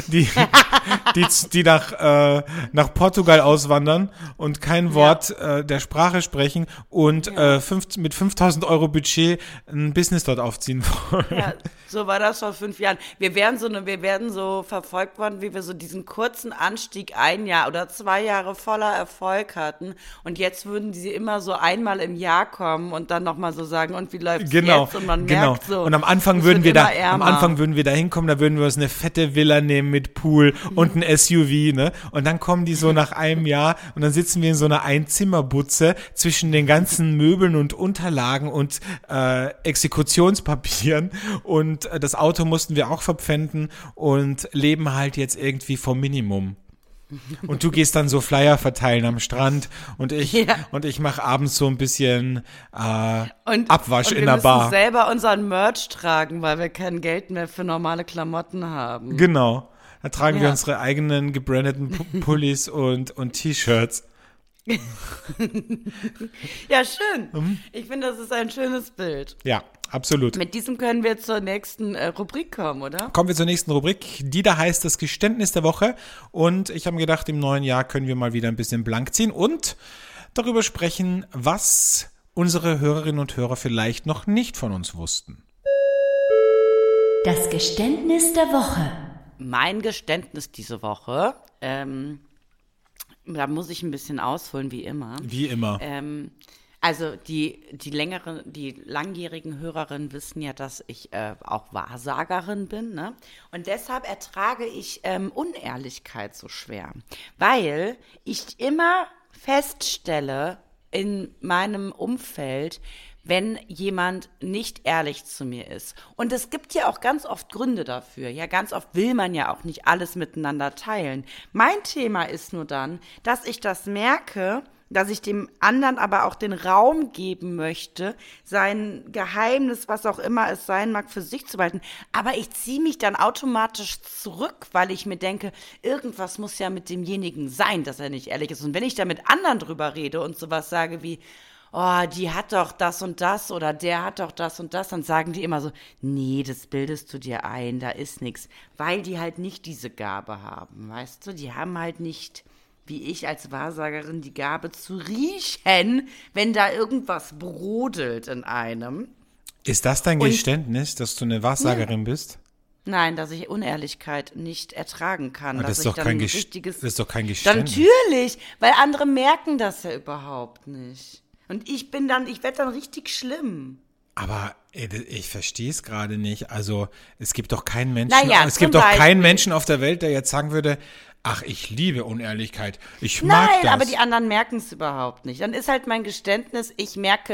die nach Portugal auswandern und kein Wort der Sprache sprechen und mit 5.000 Euro Budget ein Business dort aufziehen wollen. Ja, so war das vor 5 Jahren. Wir werden so verfolgt worden, wie wir so diesen kurzen Anstieg 1 Jahr oder 2 Jahre voller Erfolg hatten und jetzt würden die immer so einmal im Jahr kommen und dann nochmal so sagen, und wie läuft's jetzt? Und man merkt so. Und am Anfang würden wir da hinkommen, da würden wir uns eine fette Villa nehmen mit Pool und ein SUV, ne? Und dann kommen die so nach einem Jahr und dann sitzen wir in so einer Einzimmerbutze zwischen den ganzen Möbeln und Unterlagen und Exekutionspapieren und das Auto mussten wir auch verpfänden und leben halt jetzt irgendwie vom Minimum. Und du gehst dann so Flyer verteilen am Strand und ich mache abends so ein bisschen Abwasch in der Bar. Wir müssen selber unseren Merch tragen, weil wir kein Geld mehr für normale Klamotten haben. Genau. Da tragen wir unsere eigenen gebrandeten Pullis und T-Shirts. Ja, schön. Ich finde, das ist ein schönes Bild. Ja, absolut. Mit diesem können wir zur nächsten Rubrik kommen, oder? Kommen wir zur nächsten Rubrik, die da heißt das Geständnis der Woche. Und ich habe mir gedacht, im neuen Jahr können wir mal wieder ein bisschen blank ziehen und darüber sprechen, was unsere Hörerinnen und Hörer vielleicht noch nicht von uns wussten. Das Geständnis der Woche. Mein Geständnis diese Woche, da muss ich ein bisschen ausholen, wie immer. Wie immer. Also die langjährigen Hörerinnen wissen ja, dass ich auch Wahrsagerin bin, ne? Und deshalb ertrage ich Unehrlichkeit so schwer, weil ich immer feststelle in meinem Umfeld, wenn jemand nicht ehrlich zu mir ist. Und es gibt ja auch ganz oft Gründe dafür. Ja, ganz oft will man ja auch nicht alles miteinander teilen. Mein Thema ist nur dann, dass ich das merke, dass ich dem anderen aber auch den Raum geben möchte, sein Geheimnis, was auch immer es sein mag, für sich zu behalten. Aber ich ziehe mich dann automatisch zurück, weil ich mir denke, irgendwas muss ja mit demjenigen sein, dass er nicht ehrlich ist. Und wenn ich da mit anderen drüber rede und sowas sage wie, oh, die hat doch das und das oder der hat doch das und das, dann sagen die immer so, nee, das bildest du dir ein, da ist nichts. Weil die halt nicht diese Gabe haben, weißt du? Die haben halt nicht, wie ich als Wahrsagerin, die Gabe zu riechen, wenn da irgendwas brodelt in einem. Ist das dein Geständnis, dass du eine Wahrsagerin bist? Nein, dass ich Unehrlichkeit nicht ertragen kann. Aber das ist doch kein Geständnis. Natürlich, weil andere merken das ja überhaupt nicht. Und ich werde dann richtig schlimm. Aber ich verstehe es gerade nicht. Also es gibt doch keinen Menschen, Menschen auf der Welt, der jetzt sagen würde, ach, ich liebe Unehrlichkeit. Ich mag das. Nein, aber die anderen merken es überhaupt nicht. Dann ist halt mein Geständnis, ich merke,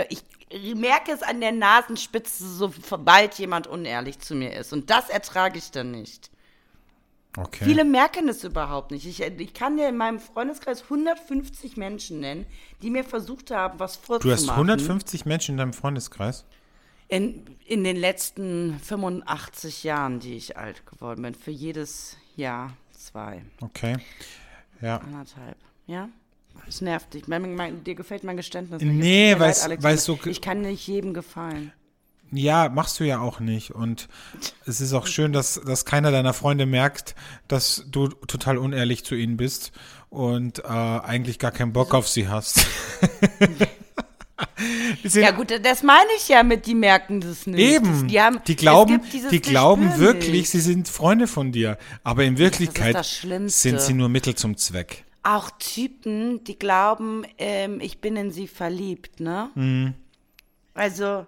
merke es an der Nasenspitze, sobald jemand unehrlich zu mir ist. Und das ertrage ich dann nicht. Okay. Viele merken es überhaupt nicht. Ich kann dir in meinem Freundeskreis 150 Menschen nennen, die mir versucht haben, was vorzumachen. Du hast 150 Menschen in deinem Freundeskreis? In den letzten 85 Jahren, die ich alt geworden bin. Für jedes Jahr 2. Okay. Ja. 1,5. Ja? Es nervt dich. Dir gefällt mein Geständnis nicht. Nee, weil es so... Ich kann nicht jedem gefallen. Ja, machst du ja auch nicht. Und es ist auch schön, dass keiner deiner Freunde merkt, dass du total unehrlich zu ihnen bist und eigentlich gar keinen Bock auf sie hast. Ja gut, das meine ich ja mit, die merken das nicht. Eben, die glauben wirklich, nicht. sie sind Freunde von dir. Aber in Wirklichkeit das Schlimmste. sind sie nur Mittel zum Zweck. Auch Typen, die glauben, ich bin in sie verliebt, ne? Mhm. Also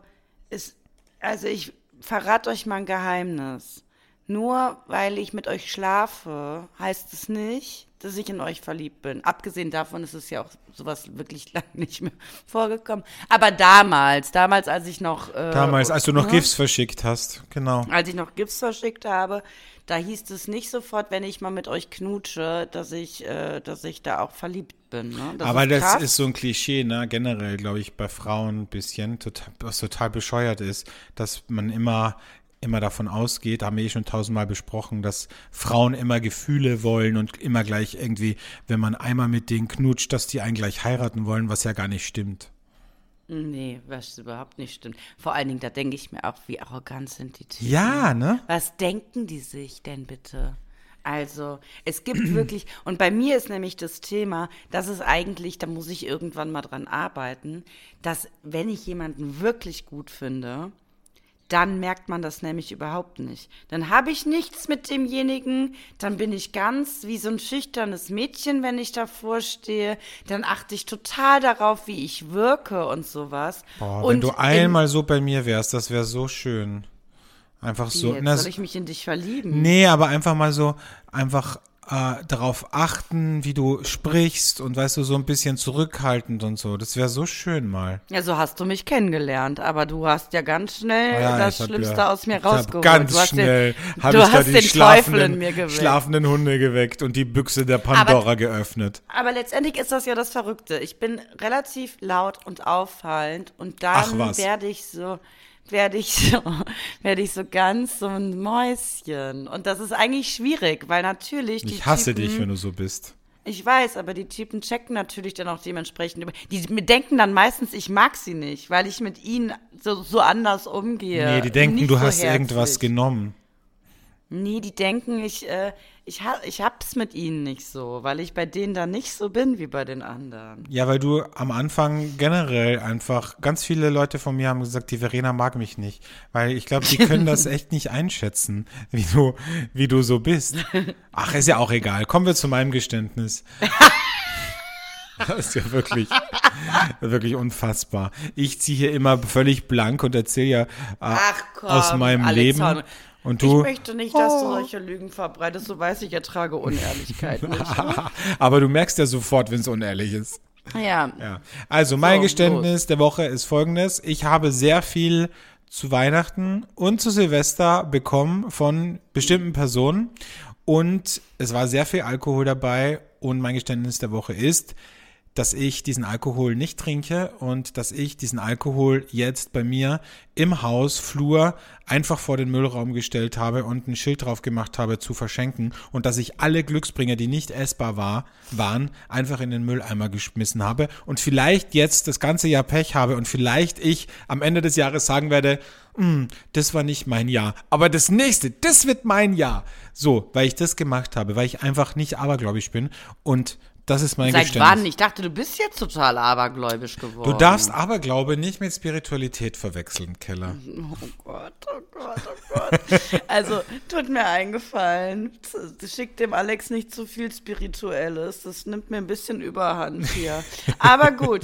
ich verrate euch mal ein Geheimnis. Nur weil ich mit euch schlafe, heißt es nicht, dass ich in euch verliebt bin. Abgesehen davon ist es ja auch sowas wirklich lang nicht mehr vorgekommen. Aber damals, als ich noch... als du noch GIFs verschickt hast, genau. Als ich noch GIFs verschickt habe, da hieß es nicht sofort, wenn ich mal mit euch knutsche, dass ich da auch verliebt bin. Ne? Aber das ist so ein Klischee, ne? Generell, glaube ich, bei Frauen ein bisschen, was total bescheuert ist, dass man immer davon ausgeht, haben wir schon 1000-mal besprochen, dass Frauen immer Gefühle wollen und immer gleich irgendwie, wenn man einmal mit denen knutscht, dass die einen gleich heiraten wollen, was ja gar nicht stimmt. Nee, was überhaupt nicht stimmt. Vor allen Dingen, da denke ich mir auch, wie arrogant sind die Typen. Ja, ne? Was denken die sich denn bitte? Also, es gibt wirklich, und bei mir ist nämlich das Thema, das ist eigentlich, da muss ich irgendwann mal dran arbeiten, dass wenn ich jemanden wirklich gut finde, dann merkt man das nämlich überhaupt nicht. Dann habe ich nichts mit demjenigen, dann bin ich ganz wie so ein schüchternes Mädchen, wenn ich davor stehe. Dann achte ich total darauf, wie ich wirke und sowas. Boah, wenn du einmal so bei mir wärst, das wäre so schön. Einfach so. Soll ich mich in dich verlieben? Nee, aber einfach mal so, darauf achten, wie du sprichst und weißt du, so ein bisschen zurückhaltend und so. Das wäre so schön mal. Ja, so hast du mich kennengelernt, aber du hast ja ganz schnell das Schlimmste aus mir rausgeholt. Ganz schnell habe ich da die schlafenden Hunde geweckt und die Büchse der Pandora geöffnet. Aber letztendlich ist das ja das Verrückte. Ich bin relativ laut und auffallend und dann werde ich so ganz so ein Mäuschen. Und das ist eigentlich schwierig, weil natürlich Ich hasse dich, wenn du so bist. Ich weiß, aber die Typen checken natürlich dann auch dementsprechend. Die denken dann meistens, ich mag sie nicht, weil ich mit ihnen so anders umgehe. Nee, die denken, du hast herzlich. irgendwas genommen. Nee, die denken, ich hab's mit ihnen nicht so, weil ich bei denen dann nicht so bin wie bei den anderen. Ja, weil du am Anfang generell einfach, ganz viele Leute von mir haben gesagt, die Verena mag mich nicht. Weil ich glaube, die können das echt nicht einschätzen, wie du so bist. Ach, ist ja auch egal. Kommen wir zu meinem Geständnis. Das ist ja wirklich unfassbar. Ich ziehe hier immer völlig blank und erzähle ja aus meinem Leben. Und du? Ich möchte nicht, dass du solche Lügen verbreitest. Du weißt, ich ertrage Unehrlichkeit nicht. Aber du merkst ja sofort, wenn es unehrlich ist. Ja. Also mein Geständnis der Woche ist folgendes. Ich habe sehr viel zu Weihnachten und zu Silvester bekommen von bestimmten Personen. Und es war sehr viel Alkohol dabei. Und mein Geständnis der Woche ist, dass ich diesen Alkohol nicht trinke und dass ich diesen Alkohol jetzt bei mir im Haus, Flur, einfach vor den Müllraum gestellt habe und ein Schild drauf gemacht habe, zu verschenken und dass ich alle Glücksbringer, die nicht essbar waren, einfach in den Mülleimer geschmissen habe und vielleicht jetzt das ganze Jahr Pech habe und vielleicht ich am Ende des Jahres sagen werde, das war nicht mein Jahr, aber das nächste, das wird mein Jahr. So, weil ich das gemacht habe, weil ich einfach nicht abergläubisch bin und das ist mein Geständnis. Seit wann? Ich dachte, du bist jetzt total abergläubisch geworden. Du darfst Aberglaube nicht mit Spiritualität verwechseln, Keller. Oh Gott, oh Gott, oh Gott. Also, tut mir eingefallen. Schick dem Alex nicht zu viel Spirituelles. Das nimmt mir ein bisschen Überhand hier. Aber gut.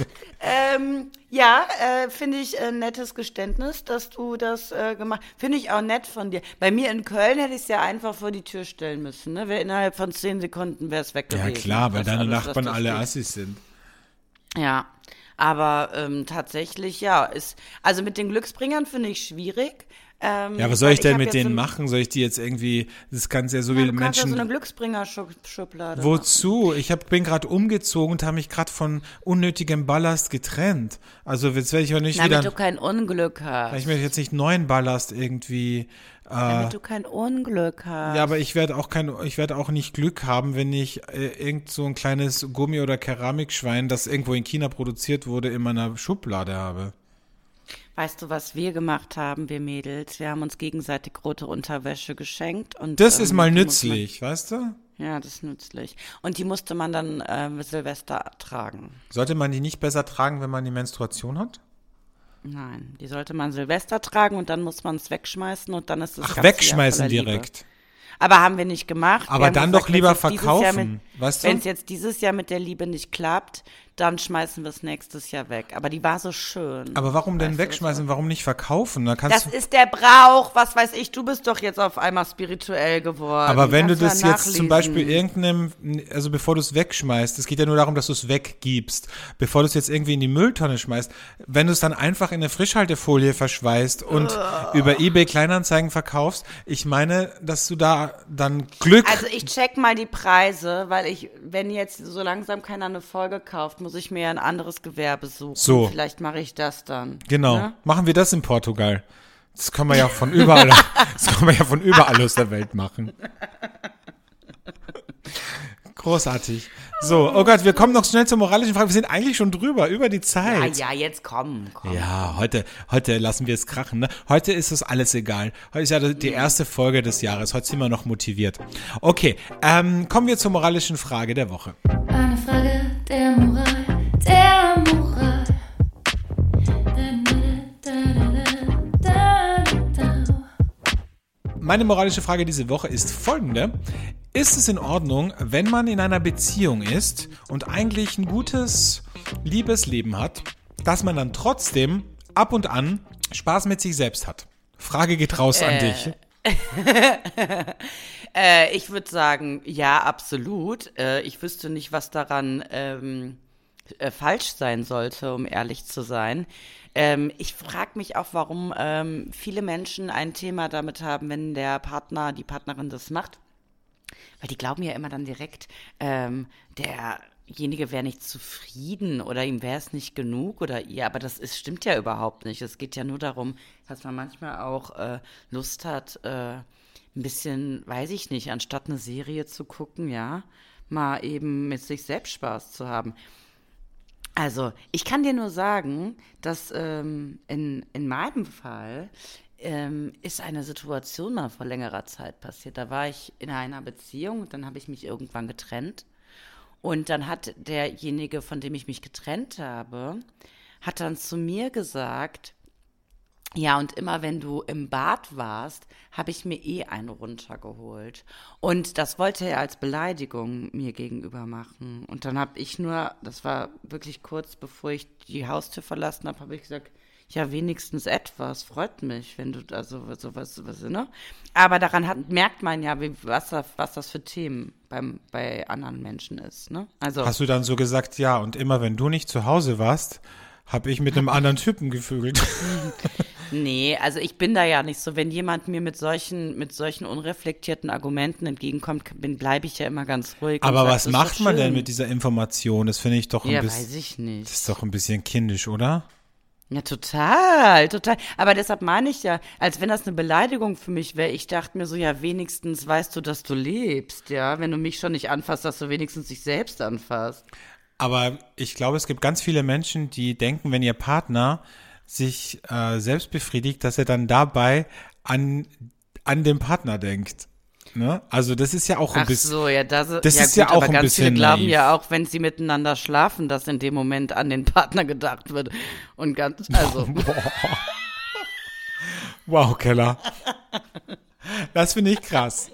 Finde ich ein nettes Geständnis, dass du das gemacht hast. Finde ich auch nett von dir. Bei mir in Köln hätte ich es ja einfach vor die Tür stellen müssen. Ne? Innerhalb von 10 Sekunden wäre es weg gewesen. Ja klar, weil deine Nachbarn alle Assis sind. Ja, Aber tatsächlich, ja, also mit den Glücksbringern finde ich schwierig. Ja, was soll ich denn mit denen so machen? Soll ich die jetzt irgendwie, das kann ja so ja, viele du kannst ja Menschen. so eine Glücksbringer-Schublade. Wozu? Bin gerade umgezogen und habe mich gerade von unnötigem Ballast getrennt. Also jetzt werde ich auch nicht Damit wieder. du kein Unglück hast. Ich möchte jetzt nicht neuen Ballast irgendwie. Damit du kein Unglück hast. Ja, aber ich werde auch nicht Glück haben, wenn ich irgend so ein kleines Gummi- oder Keramikschwein, das irgendwo in China produziert wurde, in meiner Schublade habe. Weißt du, was wir gemacht haben, wir Mädels? Wir haben uns gegenseitig rote Unterwäsche geschenkt. Und, Das ist mal die nützlich, weißt du? Ja, das ist nützlich. Und die musste man dann Silvester tragen. Sollte man die nicht besser tragen, wenn man die Menstruation hat? Nein, die sollte man Silvester tragen und dann muss man es wegschmeißen und dann ist es Ach, wegschmeißen direkt. Aber haben wir nicht gemacht. Aber dann doch lieber verkaufen, weißt du? Wenn es jetzt dieses Jahr mit der Liebe nicht klappt, dann schmeißen wir es nächstes Jahr weg. Aber die war so schön. Aber warum denn wegschmeißen? Warum nicht verkaufen? Das ist der Brauch. Was weiß ich, du bist doch jetzt auf einmal spirituell geworden. Aber wenn du Kannst das jetzt zum nachlesen. Beispiel also bevor du es wegschmeißt, es geht ja nur darum, dass du es weggibst, bevor du es jetzt irgendwie in die Mülltonne schmeißt, wenn du es dann einfach in eine Frischhaltefolie verschweißt und über eBay Kleinanzeigen verkaufst, ich meine, dass du da dann Glück... Also ich check mal die Preise, weil wenn jetzt so langsam keiner eine Folge kauft, muss ich mir ein anderes Gewerbe suchen. So. Vielleicht mache ich das dann. Genau. Ne? Machen wir das in Portugal. Das können wir ja von überall, aus der Welt machen. Großartig. So, oh Gott, wir kommen noch schnell zur moralischen Frage. Wir sind eigentlich schon drüber, über die Zeit. Ja, jetzt komm. Ja, heute lassen wir es krachen. Ne? Heute ist es alles egal. Heute ist ja die erste Folge des Jahres. Heute sind wir noch motiviert. Okay, kommen wir zur moralischen Frage der Woche. Eine Frage der Moral, der Moral. Meine moralische Frage diese Woche ist folgende. Ist es in Ordnung, wenn man in einer Beziehung ist und eigentlich ein gutes Liebesleben hat, dass man dann trotzdem ab und an Spaß mit sich selbst hat? Frage geht raus an dich. Ich würde sagen, ja, absolut. Ich wüsste nicht, was daran falsch sein sollte, um ehrlich zu sein. Ich frage mich auch, warum viele Menschen ein Thema damit haben, wenn der Partner, die Partnerin das macht. Weil die glauben ja immer dann direkt, derjenige wäre nicht zufrieden oder ihm wäre es nicht genug oder ihr. Aber stimmt ja überhaupt nicht. Es geht ja nur darum, dass man manchmal auch Lust hat, ein bisschen, weiß ich nicht, anstatt eine Serie zu gucken, ja, mal eben mit sich selbst Spaß zu haben. Also, ich kann dir nur sagen, dass in meinem Fall ist eine Situation mal vor längerer Zeit passiert. Da war ich in einer Beziehung und dann habe ich mich irgendwann getrennt. Und dann hat derjenige, von dem ich mich getrennt habe, hat dann zu mir gesagt, ja, und immer wenn du im Bad warst, habe ich mir einen runtergeholt. Und das wollte er als Beleidigung mir gegenüber machen. Und dann habe ich das war wirklich kurz bevor ich die Haustür verlassen habe, habe ich gesagt, ja, wenigstens etwas, freut mich, wenn du, also sowas, ne? Aber daran merkt man ja, was das für Themen bei anderen Menschen ist, ne? Also. Hast du dann so gesagt, ja, und immer wenn du nicht zu Hause warst, habe ich mit einem anderen Typen gevögelt. Nee, also ich bin da ja nicht so. Wenn jemand mir mit solchen unreflektierten Argumenten entgegenkommt, bleibe ich ja immer ganz ruhig. Aber und was sag, macht man denn mit dieser Information? Das finde ich doch ein bisschen. Ja, weiß ich nicht. Das ist doch ein bisschen kindisch, oder? Ja, total. Aber deshalb meine ich ja, als wenn das eine Beleidigung für mich wäre. Ich dachte mir so, ja, wenigstens weißt du, dass du lebst, ja. Wenn du mich schon nicht anfasst, dass du wenigstens dich selbst anfasst. Aber ich glaube, es gibt ganz viele Menschen, die denken, wenn ihr Partner sich selbst befriedigt, dass er dann dabei an den Partner denkt. Ne? Also das ist ja auch ein bisschen. Ach so, ja, das ja ist ja auch aber ein ganz bisschen viele glauben naiv. ja auch, wenn sie miteinander schlafen, dass in dem Moment an den Partner gedacht wird. Und ganz, also. Wow, Keller. Das finde ich krass.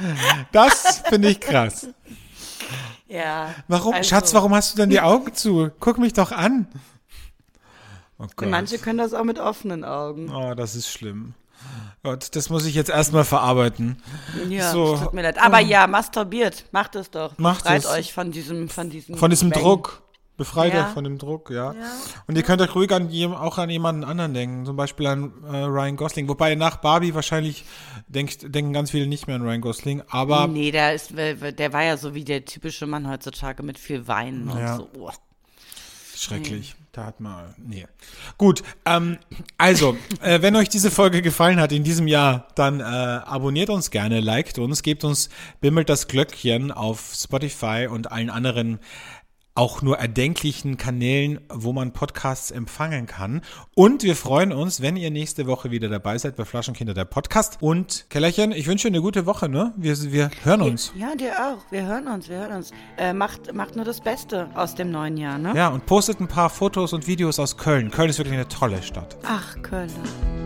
Ja. Warum, also, Schatz, warum hast du denn die Augen zu? Guck mich doch an. Oh Gott. Manche können das auch mit offenen Augen. Oh, das ist schlimm. Gott, das muss ich jetzt erstmal verarbeiten. Ja, so. Tut mir leid. Aber ja, masturbiert. Macht es doch. Macht Befreit es. euch von diesem Druck. Befreit Ja. euch von dem Druck, ja. Und ihr könnt euch ruhig auch an jemanden anderen denken, zum Beispiel an Ryan Gosling. Wobei nach Barbie wahrscheinlich denken ganz viele nicht mehr an Ryan Gosling, aber Nee, der war ja so wie der typische Mann heutzutage mit viel Weinen Ja. und so. Oh. schrecklich. Da hat man, nee. Gut, also, wenn euch diese Folge gefallen hat in diesem Jahr, dann abonniert uns gerne, liked uns, bimmelt das Glöckchen auf Spotify und allen anderen auch nur erdenklichen Kanälen, wo man Podcasts empfangen kann. Und wir freuen uns, wenn ihr nächste Woche wieder dabei seid bei Flaschenkinder, der Podcast. Und Kellerchen, ich wünsche dir eine gute Woche, ne? Wir hören uns. Ja, dir auch. Wir hören uns. Macht nur das Beste aus dem neuen Jahr, ne? Ja, und postet ein paar Fotos und Videos aus Köln. Köln ist wirklich eine tolle Stadt. Ach, Köln.